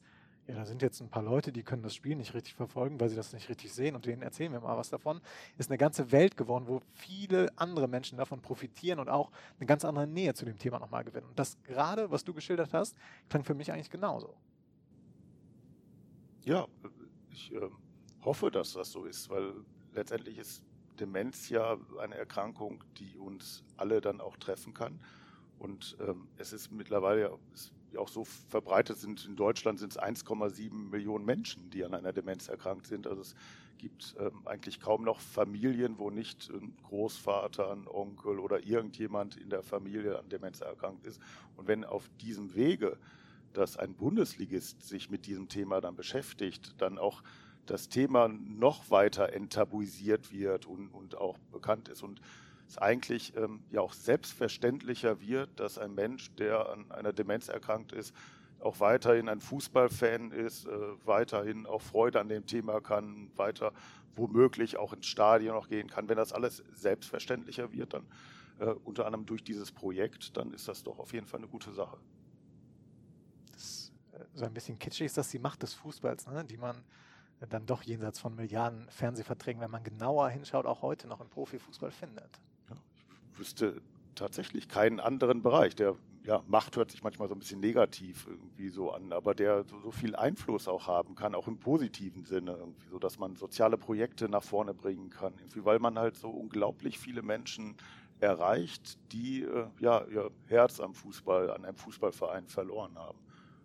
Speaker 3: ja, da sind jetzt ein paar Leute, die können das Spiel nicht richtig verfolgen, weil sie das nicht richtig sehen und denen erzählen wir mal was davon, ist eine ganze Welt geworden, wo viele andere Menschen davon profitieren und auch eine ganz andere Nähe zu dem Thema nochmal gewinnen. Und das gerade, was du geschildert hast, klang für mich eigentlich genauso.
Speaker 1: Ja, ich äh, hoffe, dass das so ist, weil letztendlich ist Demenz ja eine Erkrankung, die uns alle dann auch treffen kann. Und ähm, es ist mittlerweile ja ist auch so verbreitet sind. In Deutschland sind es eins Komma sieben Millionen Menschen, die an einer Demenz erkrankt sind. Also es gibt ähm, eigentlich kaum noch Familien, wo nicht ein Großvater, ein Onkel oder irgendjemand in der Familie an Demenz erkrankt ist. Und wenn auf diesem Wege, dass ein Bundesligist sich mit diesem Thema dann beschäftigt, dann auch das Thema noch weiter enttabuisiert wird und, und auch bekannt ist und es eigentlich ähm, ja auch selbstverständlicher wird, dass ein Mensch, der an einer Demenz erkrankt ist, auch weiterhin ein Fußballfan ist, äh, weiterhin auch Freude an dem Thema kann, weiter womöglich auch ins Stadion noch gehen kann. Wenn das alles selbstverständlicher wird, dann äh, unter anderem durch dieses Projekt, dann ist das doch auf jeden Fall eine gute Sache.
Speaker 3: Das, äh, so ein bisschen kitschig ist das die Macht des Fußballs, ne? Die man dann doch jenseits von Milliarden Fernsehverträgen, wenn man genauer hinschaut, auch heute noch im Profifußball findet.
Speaker 1: Ja, ich wüsste tatsächlich keinen anderen Bereich, der, ja, Macht hört sich manchmal so ein bisschen negativ irgendwie so an, aber der so, so viel Einfluss auch haben kann, auch im positiven Sinne, irgendwie, so dass man soziale Projekte nach vorne bringen kann, irgendwie, weil man halt so unglaublich viele Menschen erreicht, die äh, ja, ihr Herz am Fußball, an einem Fußballverein verloren haben.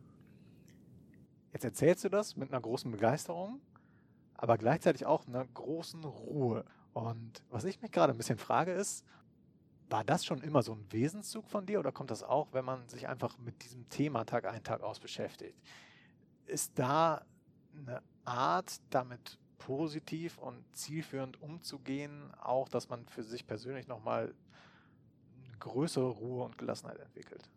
Speaker 3: Jetzt erzählst du das mit einer großen Begeisterung, aber gleichzeitig auch einer großen Ruhe. Und was ich mich gerade ein bisschen frage ist, war das schon immer so ein Wesenszug von dir oder kommt das auch, wenn man sich einfach mit diesem Thema Tag ein, Tag aus beschäftigt? Ist da eine Art, damit positiv und zielführend umzugehen, auch, dass man für sich persönlich nochmal eine größere Ruhe und Gelassenheit entwickelt?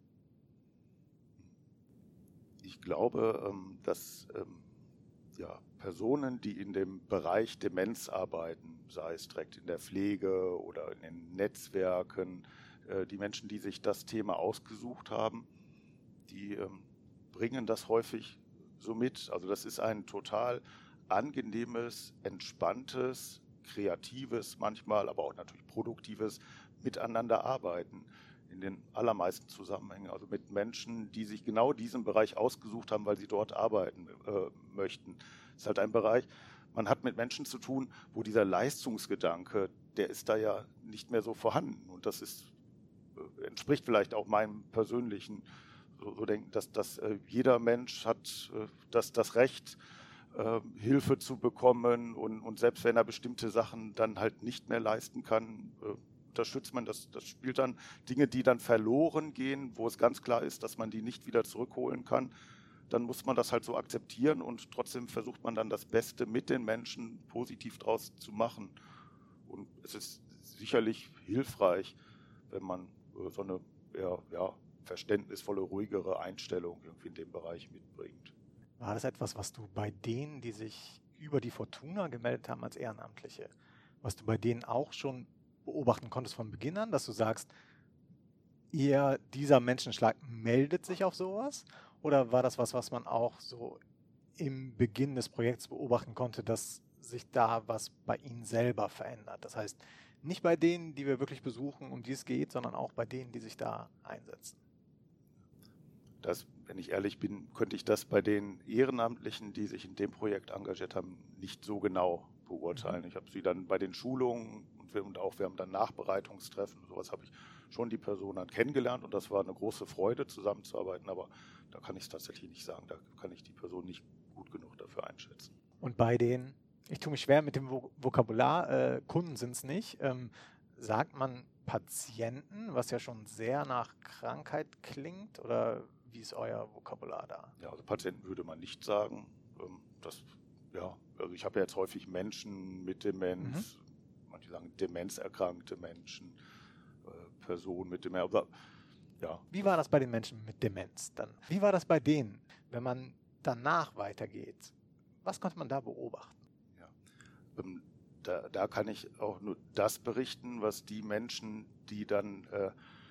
Speaker 1: Ich glaube, dass ja, Personen, die in dem Bereich Demenz arbeiten, sei es direkt in der Pflege oder in den Netzwerken, die Menschen, die sich das Thema ausgesucht haben, die bringen das häufig so mit. Also das ist ein total angenehmes, entspanntes, kreatives, manchmal aber auch natürlich produktives Miteinanderarbeiten. In den allermeisten Zusammenhängen, also mit Menschen, die sich genau diesen Bereich ausgesucht haben, weil sie dort arbeiten äh, möchten. Es ist halt ein Bereich, man hat mit Menschen zu tun, wo dieser Leistungsgedanke, der ist da ja nicht mehr so vorhanden. Und das ist, äh, entspricht vielleicht auch meinem persönlichen so, so denken, dass, dass äh, jeder Mensch hat äh, das, das Recht, äh, Hilfe zu bekommen und, und selbst wenn er bestimmte Sachen dann halt nicht mehr leisten kann, äh, unterstützt man, das, das spielt dann Dinge, die dann verloren gehen, wo es ganz klar ist, dass man die nicht wieder zurückholen kann, dann muss man das halt so akzeptieren und trotzdem versucht man dann das Beste mit den Menschen positiv draus zu machen. Und es ist sicherlich hilfreich, wenn man so eine eher, ja, verständnisvolle, ruhigere Einstellung irgendwie in dem Bereich mitbringt.
Speaker 3: War das etwas, was du bei denen, die sich über die Fortuna gemeldet haben als Ehrenamtliche, was du bei denen auch schon beobachten konntest von Beginn an, dass du sagst, eher dieser Menschenschlag meldet sich auf sowas? Oder war das was, was man auch so im Beginn des Projekts beobachten konnte, dass sich da was bei ihnen selber verändert? Das heißt, nicht bei denen, die wir wirklich besuchen, um die es geht, sondern auch bei denen, die sich da einsetzen.
Speaker 1: Das, wenn ich ehrlich bin, könnte ich das bei den Ehrenamtlichen, die sich in dem Projekt engagiert haben, nicht so genau beurteilen. Ich habe sie dann bei den Schulungen und, wir, und auch wir haben dann Nachbereitungstreffen, sowas habe ich schon die Person dann kennengelernt und das war eine große Freude, zusammenzuarbeiten, aber da kann ich es tatsächlich nicht sagen, da kann ich die Person nicht gut genug dafür einschätzen.
Speaker 3: Und bei den, ich tue mich schwer mit dem Vokabular, äh, Kunden sind es nicht, ähm, sagt man Patienten, was ja schon sehr nach Krankheit klingt, oder wie ist euer Vokabular da?
Speaker 1: Ja, also Patienten würde man nicht sagen. Das, ja, also ich habe ja jetzt häufig Menschen mit Demenz, mhm. manche sagen demenzerkrankte Menschen, äh, Personen mit Demenz. Aber, ja.
Speaker 3: Wie war das bei den Menschen mit Demenz dann? Wie war das bei denen, wenn man danach weitergeht? Was konnte man da beobachten?
Speaker 1: Ja, ähm, da, da kann ich auch nur das berichten, was die Menschen, die dann äh,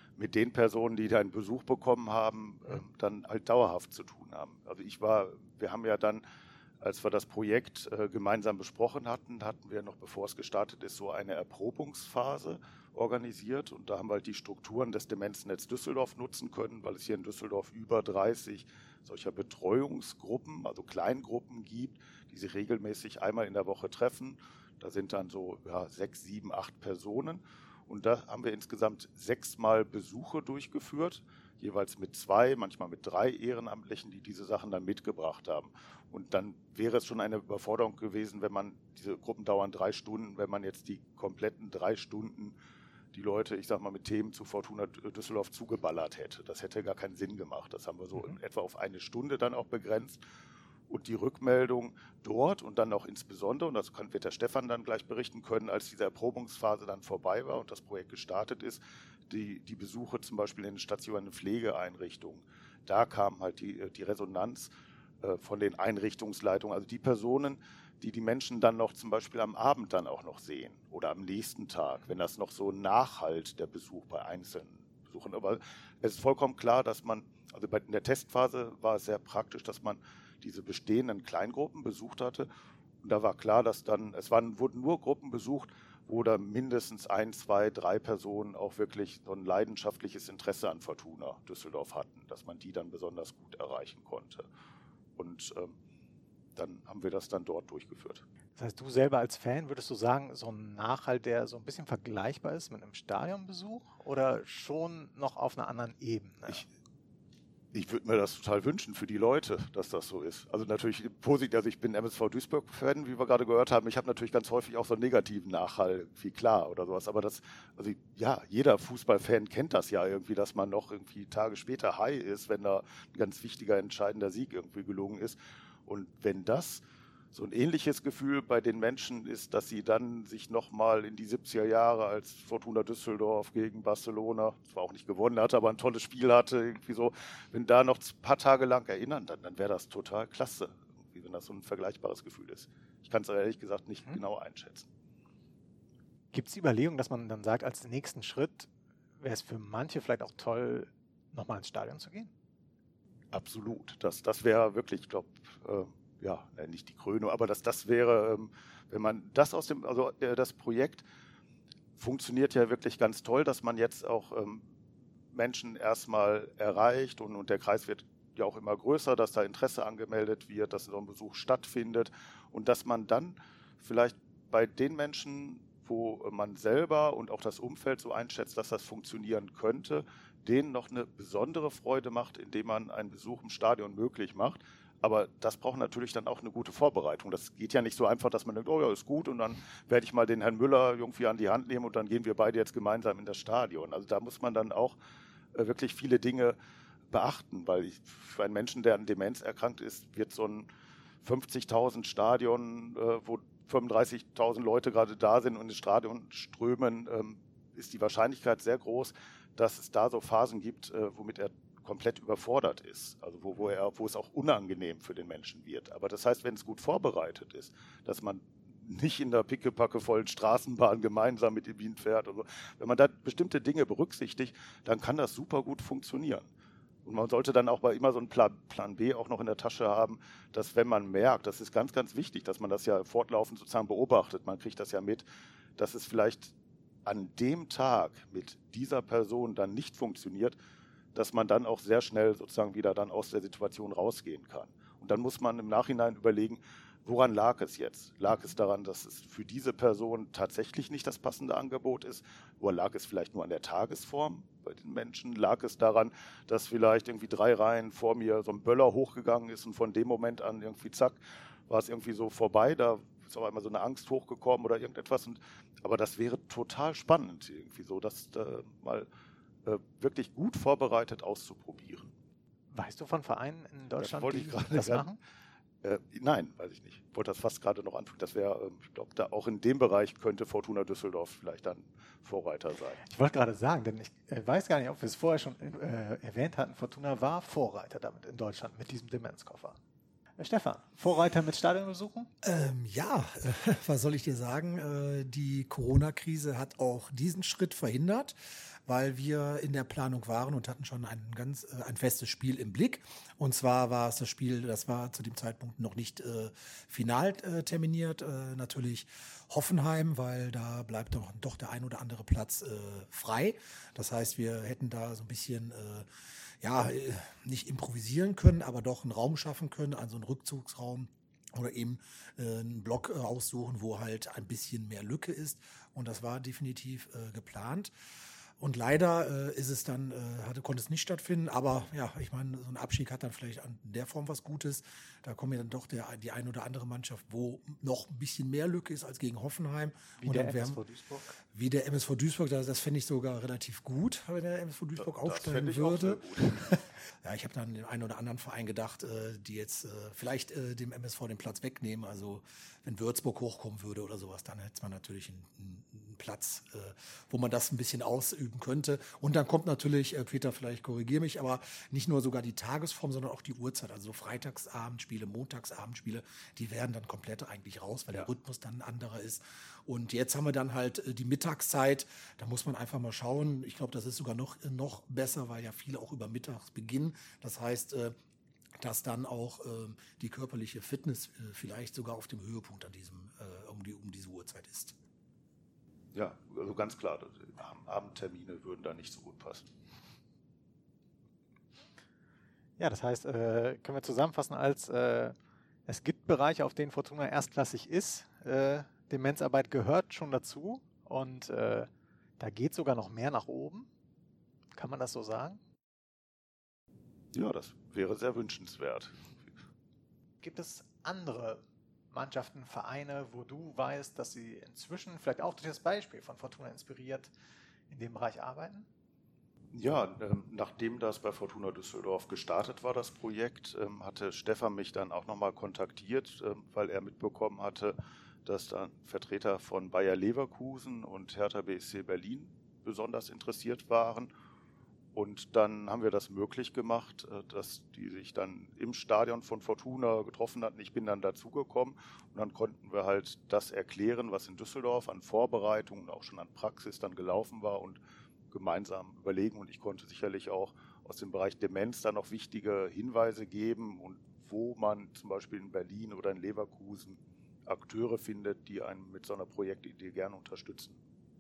Speaker 1: mit den Personen, die da einen Besuch bekommen haben, äh, dann halt dauerhaft zu tun haben. Also ich war, wir haben ja dann, als wir das Projekt äh, gemeinsam besprochen hatten, hatten wir noch, bevor es gestartet ist, so eine Erprobungsphase organisiert. Und da haben wir halt die Strukturen des Demenznetz Düsseldorf nutzen können, weil es hier in Düsseldorf über dreißig solcher Betreuungsgruppen, also Kleingruppen gibt, die sich regelmäßig einmal in der Woche treffen. Da sind dann so ja, sechs, sieben, acht Personen. Und da haben wir insgesamt sechsmal Besuche durchgeführt, jeweils mit zwei, manchmal mit drei Ehrenamtlichen, die diese Sachen dann mitgebracht haben. Und dann wäre es schon eine Überforderung gewesen, wenn man, diese Gruppen dauern drei Stunden, wenn man jetzt die kompletten drei Stunden die Leute, ich sag mal, mit Themen zu Fortuna Düsseldorf zugeballert hätte. Das hätte gar keinen Sinn gemacht. Das haben wir so
Speaker 3: Mhm.
Speaker 1: in etwa auf eine Stunde dann auch begrenzt. Und die Rückmeldung dort und dann auch insbesondere, und das kann, wird der Stefan dann gleich berichten können, als diese Erprobungsphase dann vorbei war und das Projekt gestartet ist, die, die Besuche zum Beispiel in stationären Pflegeeinrichtungen, da kam halt die, die Resonanz äh, von den Einrichtungsleitungen, also die Personen, die die Menschen dann noch zum Beispiel am Abend dann auch noch sehen oder am nächsten Tag, wenn das noch so nachhalt, der Besuch bei einzelnen Besuchen. Aber es ist vollkommen klar, dass man, also bei, in der Testphase war es sehr praktisch, dass man diese bestehenden Kleingruppen besucht hatte. Und da war klar, dass dann, es waren, wurden nur Gruppen besucht, wo da mindestens ein, zwei, drei Personen auch wirklich so ein leidenschaftliches Interesse an Fortuna Düsseldorf hatten, dass man die dann besonders gut erreichen konnte. Und ähm, dann haben wir das dann dort durchgeführt.
Speaker 3: Das heißt, du selber als Fan, würdest du sagen, so ein Nachhalt, der so ein bisschen vergleichbar ist mit einem Stadionbesuch oder schon noch auf einer anderen Ebene?
Speaker 1: Ich, Ich würde mir das total wünschen für die Leute, dass das so ist. Also natürlich positiv, also ich bin M S V Duisburg-Fan, wie wir gerade gehört haben. Ich habe natürlich ganz häufig auch so einen negativen Nachhall, wie klar oder sowas. Aber das, also ja, jeder Fußballfan kennt das ja irgendwie, dass man noch irgendwie Tage später high ist, wenn da ein ganz wichtiger, entscheidender Sieg irgendwie gelungen ist. Und wenn das so ein ähnliches Gefühl bei den Menschen ist, dass sie dann sich nochmal in die siebziger Jahre, als Fortuna Düsseldorf gegen Barcelona, zwar auch nicht gewonnen hatte, aber ein tolles Spiel hatte, irgendwie so, wenn da noch ein paar Tage lang erinnern, dann, dann wäre das total klasse, irgendwie, wenn das so ein vergleichbares Gefühl ist. Ich kann es ehrlich gesagt nicht hm. genau einschätzen.
Speaker 3: Gibt es die Überlegung, dass man dann sagt, als nächsten Schritt wäre es für manche vielleicht auch toll, nochmal ins Stadion zu gehen?
Speaker 1: Absolut. Das, das wäre wirklich, ich glaube, äh, ja, nicht die Krönung, aber das, das wäre, wenn man das aus dem, also das Projekt funktioniert ja wirklich ganz toll, dass man jetzt auch ähm, Menschen erstmal erreicht und, und der Kreis wird ja auch immer größer, dass da Interesse angemeldet wird, dass so ein Besuch stattfindet und dass man dann vielleicht bei den Menschen, wo man selber und auch das Umfeld so einschätzt, dass das funktionieren könnte, denen noch eine besondere Freude macht, indem man einen Besuch im Stadion möglich macht. Aber das braucht natürlich dann auch eine gute Vorbereitung. Das geht ja nicht so einfach, dass man denkt, oh ja, ist gut und dann werde ich mal den Herrn Müller irgendwie an die Hand nehmen und dann gehen wir beide jetzt gemeinsam in das Stadion. Also da muss man dann auch äh, wirklich viele Dinge beachten, weil ich, für einen Menschen, der an Demenz erkrankt ist, wird so ein fünfzigtausend Stadion, äh, wo fünfunddreißigtausend Leute gerade da sind und ins Stadion strömen, ähm, ist die Wahrscheinlichkeit sehr groß, dass es da so Phasen gibt, äh, womit er komplett überfordert ist, also wo, wo, er, wo es auch unangenehm für den Menschen wird. Aber das heißt, wenn es gut vorbereitet ist, dass man nicht in der pickepackevollen Straßenbahn gemeinsam mit ihm fährt, oder so. Wenn man da bestimmte Dinge berücksichtigt, dann kann das super gut funktionieren. Und man sollte dann auch bei immer so einen Plan, Plan B auch noch in der Tasche haben, dass wenn man merkt, das ist ganz, ganz wichtig, dass man das ja fortlaufend sozusagen beobachtet, man kriegt das ja mit, dass es vielleicht an dem Tag mit dieser Person dann nicht funktioniert, dass man dann auch sehr schnell sozusagen wieder dann aus der Situation rausgehen kann. Und dann muss man im Nachhinein überlegen, woran lag es jetzt? Lag es daran, dass es für diese Person tatsächlich nicht das passende Angebot ist? Oder lag es vielleicht nur an der Tagesform bei den Menschen? Lag es daran, dass vielleicht irgendwie drei Reihen vor mir so ein Böller hochgegangen ist und von dem Moment an irgendwie zack, war es irgendwie so vorbei, da ist auf einmal so eine Angst hochgekommen oder irgendetwas. Und, aber das wäre total spannend irgendwie so, das äh, mal äh, wirklich gut vorbereitet auszuprobieren.
Speaker 3: Weißt du von Vereinen in Deutschland,
Speaker 1: das
Speaker 3: die
Speaker 1: ich
Speaker 3: das machen?
Speaker 1: Äh, nein, weiß ich nicht. Ich wollte das fast gerade noch anfügen. Das wäre, äh, ich glaube, da auch in dem Bereich könnte Fortuna Düsseldorf vielleicht dann Vorreiter sein.
Speaker 3: Ich wollte gerade sagen, denn ich äh, weiß gar nicht, ob wir es vorher schon äh, erwähnt hatten, Fortuna war Vorreiter damit in Deutschland mit diesem Demenzkoffer. Stefan, Vorreiter mit Stadionbesuchen?
Speaker 2: Ähm, ja, äh, was soll ich dir sagen? Äh, die Corona-Krise hat auch diesen Schritt verhindert, weil wir in der Planung waren und hatten schon ein ganz äh, ein festes Spiel im Blick. Und zwar war es das Spiel, das war zu dem Zeitpunkt noch nicht äh, final äh, terminiert. Äh, natürlich Hoffenheim, weil da bleibt doch, doch der ein oder andere Platz äh, frei. Das heißt, wir hätten da so ein bisschen äh, ja, äh, nicht improvisieren können, aber doch einen Raum schaffen können, also einen Rückzugsraum oder eben äh, einen Block äh, aussuchen, wo halt ein bisschen mehr Lücke ist. Und das war definitiv äh, geplant. Und leider äh, ist es dann, äh, hatte, konnte es nicht stattfinden. Aber ja, ich meine, so ein Abstieg hat dann vielleicht an der Form was Gutes. Da kommen ja dann doch der, die ein oder andere Mannschaft, wo noch ein bisschen mehr Lücke ist als gegen Hoffenheim.
Speaker 3: Wie
Speaker 2: und
Speaker 3: der
Speaker 2: dann
Speaker 3: M S
Speaker 2: wär-
Speaker 3: V Duisburg?
Speaker 2: Wie der M S V Duisburg, das, das fände ich sogar relativ gut, wenn der M S V Duisburg
Speaker 1: Das fände
Speaker 2: aufsteigen
Speaker 1: ich auch
Speaker 2: würde.
Speaker 1: sehr gut.
Speaker 2: Ja, ich habe dann den einen oder anderen Verein gedacht, äh, die jetzt äh, vielleicht äh, dem M S V den Platz wegnehmen. Also wenn Würzburg hochkommen würde oder sowas, dann hätte man natürlich einen, einen einen Platz, äh, wo man das ein bisschen ausüben könnte. Und dann kommt natürlich, äh, Peter, vielleicht korrigiere mich, aber nicht nur sogar die Tagesform, sondern auch die Uhrzeit. Also so Freitagsabendspiele, Montagsabendspiele, die werden dann komplett eigentlich raus, weil
Speaker 1: Ja.
Speaker 2: der Rhythmus dann ein anderer ist. Und jetzt haben wir dann halt äh, die Mittagszeit. Da muss man einfach mal schauen. Ich glaube, das ist sogar noch, noch besser, weil ja viele auch über Mittags beginnen. Das heißt, äh, dass dann auch ähm, die körperliche Fitness äh, vielleicht sogar auf dem Höhepunkt an diesem, äh, um, die, um diese Uhrzeit ist.
Speaker 1: Ja, also ganz klar, das- Ab- Abendtermine würden da nicht so gut passen.
Speaker 3: Ja, das heißt, äh, können wir zusammenfassen als, äh, es gibt Bereiche, auf denen Fortuna erstklassig ist. Äh, Demenzarbeit gehört schon dazu und äh, da geht sogar noch mehr nach oben. Kann man das so sagen?
Speaker 1: Ja, das wäre sehr wünschenswert.
Speaker 3: Gibt es andere Mannschaften, Vereine, wo du weißt, dass sie inzwischen, vielleicht auch durch das Beispiel von Fortuna inspiriert, in dem Bereich arbeiten?
Speaker 1: Ja, ähm, nachdem das bei Fortuna Düsseldorf gestartet war, das Projekt, ähm, hatte Stefan mich dann auch nochmal kontaktiert, ähm, weil er mitbekommen hatte, dass dann Vertreter von Bayer Leverkusen und Hertha B S C Berlin besonders interessiert waren. Und dann haben wir das möglich gemacht, äh, dass die sich dann im Stadion von Fortuna getroffen hatten. Ich bin dann dazugekommen und dann konnten wir halt das erklären, was in Düsseldorf an Vorbereitungen, auch schon an Praxis dann gelaufen war und gemeinsam überlegen. Und ich konnte sicherlich auch aus dem Bereich Demenz dann noch wichtige Hinweise geben und wo man zum Beispiel in Berlin oder in Leverkusen Akteure findet, die einen mit so einer Projektidee gerne unterstützen.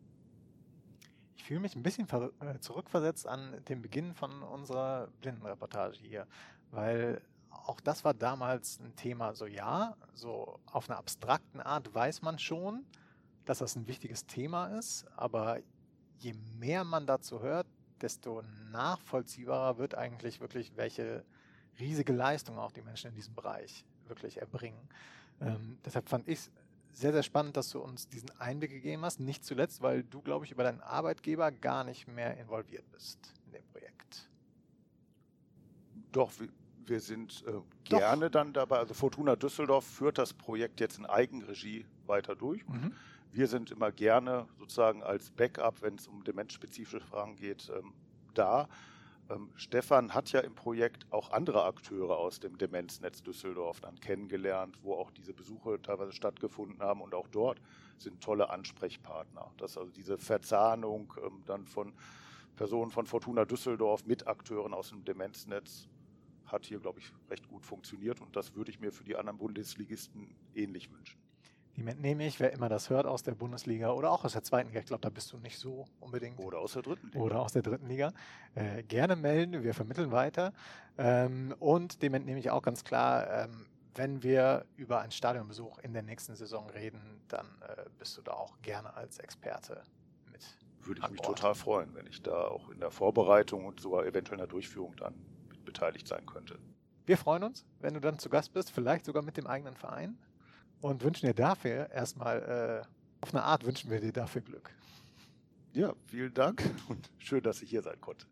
Speaker 3: Ich fühle mich ein bisschen ver- äh, zurückversetzt an den Beginn von unserer Blindenreportage hier, weil auch das war damals ein Thema, so ja, so auf einer abstrakten Art weiß man schon, dass das ein wichtiges Thema ist, aber je mehr man dazu hört, desto nachvollziehbarer wird eigentlich wirklich, welche riesige Leistung auch die Menschen in diesem Bereich wirklich erbringen. Ähm, deshalb fand ich es sehr, sehr spannend, dass du uns diesen Einblick gegeben hast. Nicht zuletzt, weil du, glaube ich, über deinen Arbeitgeber gar nicht mehr involviert bist in dem Projekt.
Speaker 1: Doch, wir, wir sind äh, gerne dann dabei. Also Fortuna Düsseldorf führt das Projekt jetzt in Eigenregie weiter durch. Und
Speaker 3: Mhm.
Speaker 1: wir sind immer gerne sozusagen als Backup, wenn es um demenzspezifische Fragen geht, ähm, da. Ähm, Stefan hat ja im Projekt auch andere Akteure aus dem Demenznetz Düsseldorf dann kennengelernt, wo auch diese Besuche teilweise stattgefunden haben. Und auch dort sind tolle Ansprechpartner. Dass also diese Verzahnung ähm, dann von Personen von Fortuna Düsseldorf mit Akteuren aus dem Demenznetz hat hier, glaube ich, recht gut funktioniert. Und das würde ich mir für die anderen Bundesligisten ähnlich wünschen.
Speaker 3: Die entnehme ich, wer immer das hört, aus der Bundesliga oder auch aus der zweiten Liga. Ich glaube, da bist du nicht so unbedingt.
Speaker 1: Oder aus der dritten Liga.
Speaker 3: Oder aus der dritten Liga. Äh, gerne melden, wir vermitteln weiter. Ähm, und dem entnehme ich auch ganz klar, ähm, wenn wir über einen Stadionbesuch in der nächsten Saison reden, dann äh, bist du da auch gerne als Experte mit.
Speaker 1: Würde ich
Speaker 3: an
Speaker 1: mich
Speaker 3: Bord.
Speaker 1: total freuen, wenn ich da auch in der Vorbereitung und sogar eventuell in der Durchführung dann mit beteiligt sein könnte.
Speaker 3: Wir freuen uns, wenn du dann zu Gast bist, vielleicht sogar mit dem eigenen Verein. Und wünschen dir dafür erstmal, äh, auf eine Art wünschen wir dir dafür Glück.
Speaker 1: Ja, vielen Dank und schön, dass ich hier sein konnte.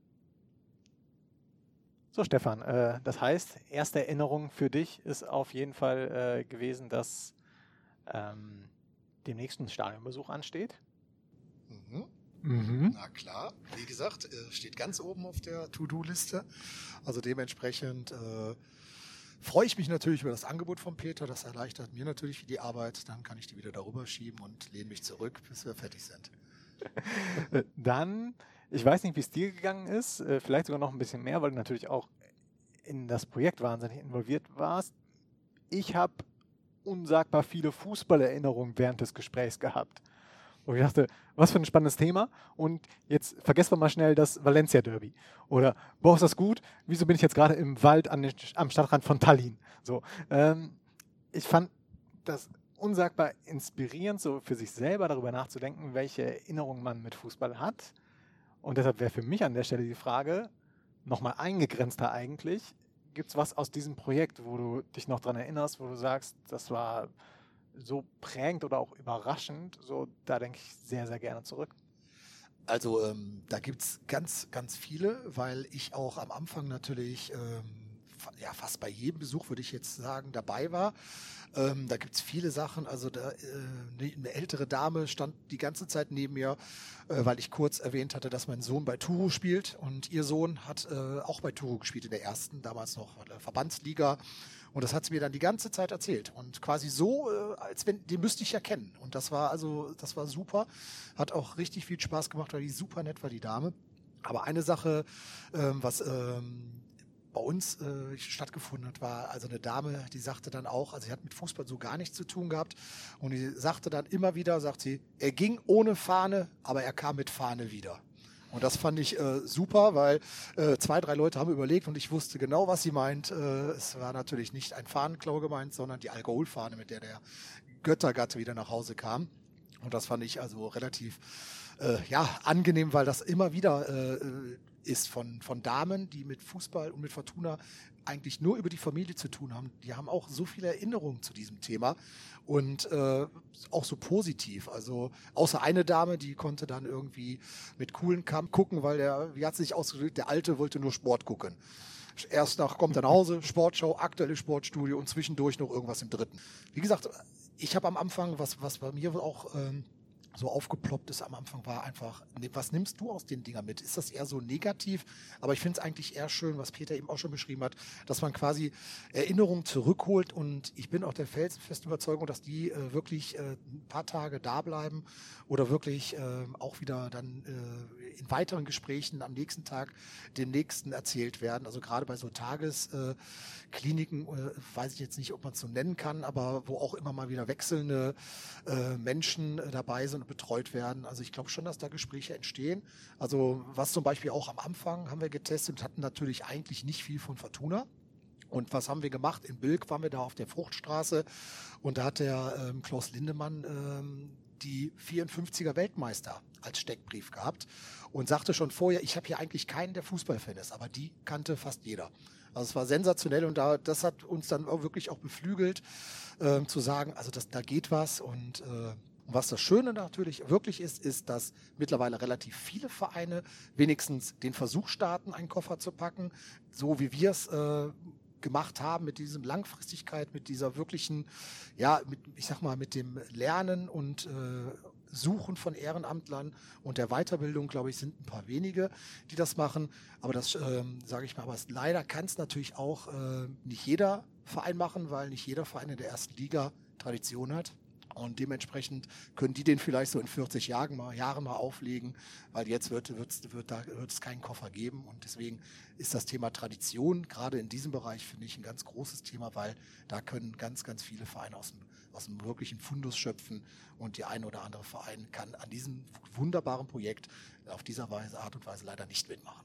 Speaker 3: So, Stefan, äh, das heißt, erste Erinnerung für dich ist auf jeden Fall äh, gewesen, dass ähm, demnächst ein Stadionbesuch ansteht.
Speaker 2: Mhm.
Speaker 3: Mhm.
Speaker 2: Na klar, wie gesagt, äh, steht ganz oben auf der To-Do-Liste. Also dementsprechend äh, freue ich mich natürlich über das Angebot von Peter. Das erleichtert mir natürlich die Arbeit. Dann kann ich die wieder darüber schieben und lehne mich zurück, bis wir fertig sind.
Speaker 3: Dann, ich weiß nicht, wie es dir gegangen ist, vielleicht sogar noch ein bisschen mehr, weil du natürlich auch in das Projekt wahnsinnig involviert warst. Ich habe unsagbar viele Fußballerinnerungen während des Gesprächs gehabt. Und ich dachte, was für ein spannendes Thema. Und jetzt vergessen wir mal schnell das Valencia-Derby. Oder, boah, ist das gut? Wieso bin ich jetzt gerade im Wald an den, am Stadtrand von Tallinn? So, ähm, ich fand das unsagbar inspirierend, so für sich selber darüber nachzudenken, welche Erinnerungen man mit Fußball hat. Und deshalb wäre für mich an der Stelle die Frage, nochmal eingegrenzter eigentlich, gibt es was aus diesem Projekt, wo du dich noch dran erinnerst, wo du sagst, das war so prägend oder auch überraschend, so da denke ich sehr, sehr gerne zurück.
Speaker 2: Also ähm, da gibt es ganz, ganz viele, weil ich auch am Anfang natürlich ähm, fa- ja, fast bei jedem Besuch, würde ich jetzt sagen, dabei war. Ähm, da gibt es viele Sachen, also da, äh, eine ältere Dame stand die ganze Zeit neben mir, äh, weil ich kurz erwähnt hatte, dass mein Sohn bei Turo spielt und ihr Sohn hat äh, auch bei Turo gespielt in der ersten, damals noch äh, Verbandsliga. Und das hat sie mir dann die ganze Zeit erzählt. Und quasi so, äh, als wenn, den müsste ich ja kennen. Und das war also, das war super. Hat auch richtig viel Spaß gemacht, weil die super nett war, die Dame. Aber eine Sache, ähm, was ähm, bei uns äh, stattgefunden hat, war also eine Dame, die sagte dann auch, also sie hat mit Fußball so gar nichts zu tun gehabt. Und die sagte dann immer wieder, sagt sie, er ging ohne Fahne, aber er kam mit Fahne wieder. Und das fand ich äh, super, weil äh, zwei, drei Leute haben überlegt und ich wusste genau, was sie meint. Äh, es war natürlich nicht ein Fahnenklau gemeint, sondern die Alkoholfahne, mit der der Göttergatte wieder nach Hause kam. Und das fand ich also relativ äh, ja, angenehm, weil das immer wieder äh, ist von, von Damen, die mit Fußball und mit Fortuna eigentlich nur über die Familie zu tun haben. Die haben auch so viele Erinnerungen zu diesem Thema und äh, auch so positiv. Also außer eine Dame, die konnte dann irgendwie mit coolen Kampf gucken, weil der, wie hat sie sich ausgedrückt, der Alte wollte nur Sport gucken. Erst nach kommt er nach Hause, Sportschau, aktuelle Sportstudio und zwischendurch noch irgendwas im Dritten. Wie gesagt, ich habe am Anfang, was, was bei mir auch ähm, so aufgeploppt ist am Anfang, war einfach, was nimmst du aus den Dingern mit? Ist das eher so negativ? Aber ich finde es eigentlich eher schön, was Peter eben auch schon beschrieben hat, dass man quasi Erinnerungen zurückholt und ich bin auch der felsenfesten Überzeugung, dass die äh, wirklich äh, ein paar Tage da bleiben oder wirklich äh, auch wieder dann äh, in weiteren Gesprächen am nächsten Tag den nächsten erzählt werden. Also gerade bei so Tageskliniken, äh, weiß ich jetzt nicht, ob man es so nennen kann, aber wo auch immer mal wieder wechselnde äh, Menschen äh, dabei sind und betreut werden. Also ich glaube schon, dass da Gespräche entstehen. Also was zum Beispiel auch am Anfang haben wir getestet und hatten natürlich eigentlich nicht viel von Fortuna. Und was haben wir gemacht? In Bilk waren wir da auf der Fruchtstraße und da hat der ähm, Klaus Lindemann ähm, die vierundfünfziger Weltmeister als Steckbrief gehabt und sagte schon vorher, ich habe hier eigentlich keinen, der Fußballfan ist, aber die kannte fast jeder. Also es war sensationell und da, das hat uns dann auch wirklich auch beflügelt, äh, zu sagen, also das, da geht was und äh, was das Schöne natürlich wirklich ist, ist, dass mittlerweile relativ viele Vereine wenigstens den Versuch starten, einen Koffer zu packen, so wie wir es äh, gemacht haben mit diesem Langfristigkeit, mit dieser wirklichen, ja, mit, ich sag mal, mit dem Lernen und äh, Suchen von Ehrenamtlern und der Weiterbildung, glaube ich, sind ein paar wenige, die das machen. Aber das, ähm, sage ich mal, aber es, leider kann es natürlich auch äh, nicht jeder Verein machen, weil nicht jeder Verein in der ersten Liga Tradition hat. Und dementsprechend können die den vielleicht so in vierzig Jahren mal, Jahren mal auflegen, weil jetzt wird, wird's, wird, da, wird es keinen Koffer geben. Und deswegen ist das Thema Tradition, gerade in diesem Bereich, finde ich, ein ganz großes Thema, weil da können ganz, ganz viele Vereine aus dem, aus dem wirklichen Fundus schöpfen. Und die eine oder andere Verein kann an diesem wunderbaren Projekt auf dieser Weise, Art und Weise leider nicht mitmachen.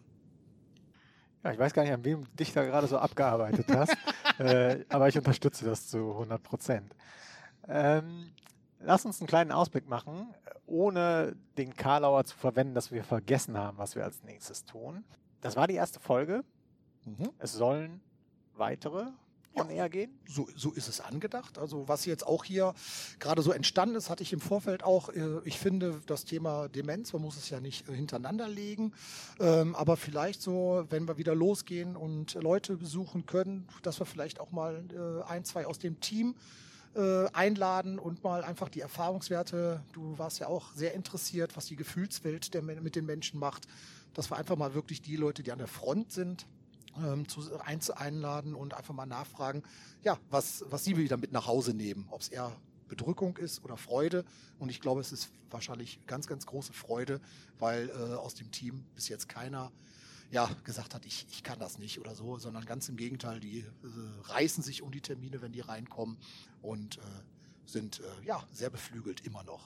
Speaker 3: Ja, ich weiß gar nicht, an wem du dich da gerade so abgearbeitet hast, äh, aber ich unterstütze das zu hundert Prozent. Ähm, lass uns einen kleinen Ausblick machen, ohne den Karlauer zu verwenden, dass wir vergessen haben, was wir als nächstes tun. Das war die erste Folge. Mhm. Es sollen weitere on air gehen.
Speaker 2: So, so ist es angedacht. Also was jetzt auch hier gerade so entstanden ist, hatte ich im Vorfeld auch, äh, ich finde das Thema Demenz, man muss es ja nicht äh, hintereinander legen, ähm, aber vielleicht so, wenn wir wieder losgehen und Leute besuchen können, dass wir vielleicht auch mal äh, ein, zwei aus dem Team Äh, einladen und mal einfach die Erfahrungswerte, du warst ja auch sehr interessiert, was die Gefühlswelt der, mit den Menschen macht, dass wir einfach mal wirklich die Leute, die an der Front sind, ähm, zu, eins einladen und einfach mal nachfragen, ja, was, was sie wieder mit nach Hause nehmen. Ob es eher Bedrückung ist oder Freude. Und ich glaube, es ist wahrscheinlich ganz, ganz große Freude, weil äh, aus dem Team bis jetzt keiner ja, gesagt hat, ich, ich kann das nicht oder so, sondern ganz im Gegenteil, die äh, reißen sich um die Termine, wenn die reinkommen und äh, sind äh, ja sehr beflügelt immer noch.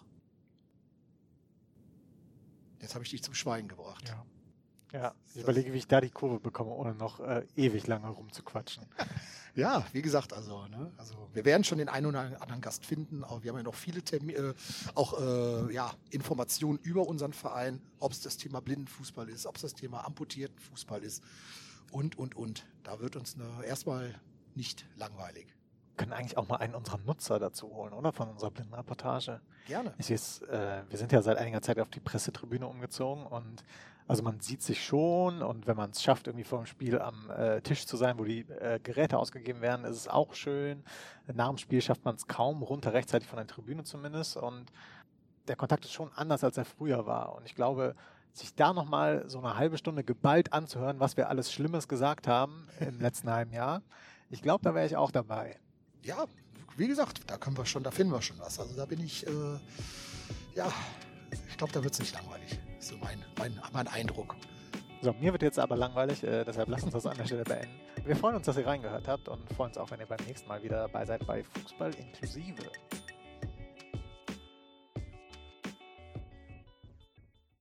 Speaker 2: Jetzt habe ich dich zum Schweigen gebracht.
Speaker 3: Ja. Ja, ich überlege, wie ich da die Kurve bekomme, ohne noch äh, ewig lange rumzuquatschen.
Speaker 2: Ja, wie gesagt, also, ne, also wir werden schon den einen oder anderen Gast finden, aber wir haben ja noch viele Termine, äh, auch äh, ja, Informationen über unseren Verein, ob es das Thema Blindenfußball ist, ob es das Thema amputierten Fußball ist und, und, und. Da wird uns ne, erstmal nicht langweilig.
Speaker 3: Wir können eigentlich auch mal einen unserer Nutzer dazu holen, oder? Von unserer Blindenreportage.
Speaker 2: Gerne.
Speaker 3: Ich weiß, äh, wir sind ja seit einiger Zeit auf die Pressetribüne umgezogen und also man sieht sich schon und wenn man es schafft, irgendwie vor dem Spiel am äh, Tisch zu sein, wo die äh, Geräte ausgegeben werden, ist es auch schön. Nach dem Spiel schafft man es kaum runter, rechtzeitig von der Tribüne zumindest. Und der Kontakt ist schon anders, als er früher war. Und ich glaube, sich da nochmal so eine halbe Stunde geballt anzuhören, was wir alles Schlimmes gesagt haben im letzten halben Jahr, ich glaube, da wäre ich auch dabei.
Speaker 2: Ja, wie gesagt, da können wir schon, da finden wir schon was. Also da bin ich, äh, ja, ich glaube, da wird es nicht langweilig. So mein, mein, mein Eindruck.
Speaker 3: So, mir wird jetzt aber langweilig, äh, deshalb lasst uns das an der Stelle beenden. Wir freuen uns, dass ihr reingehört habt und freuen uns auch, wenn ihr beim nächsten Mal wieder dabei seid bei Fußball inklusive.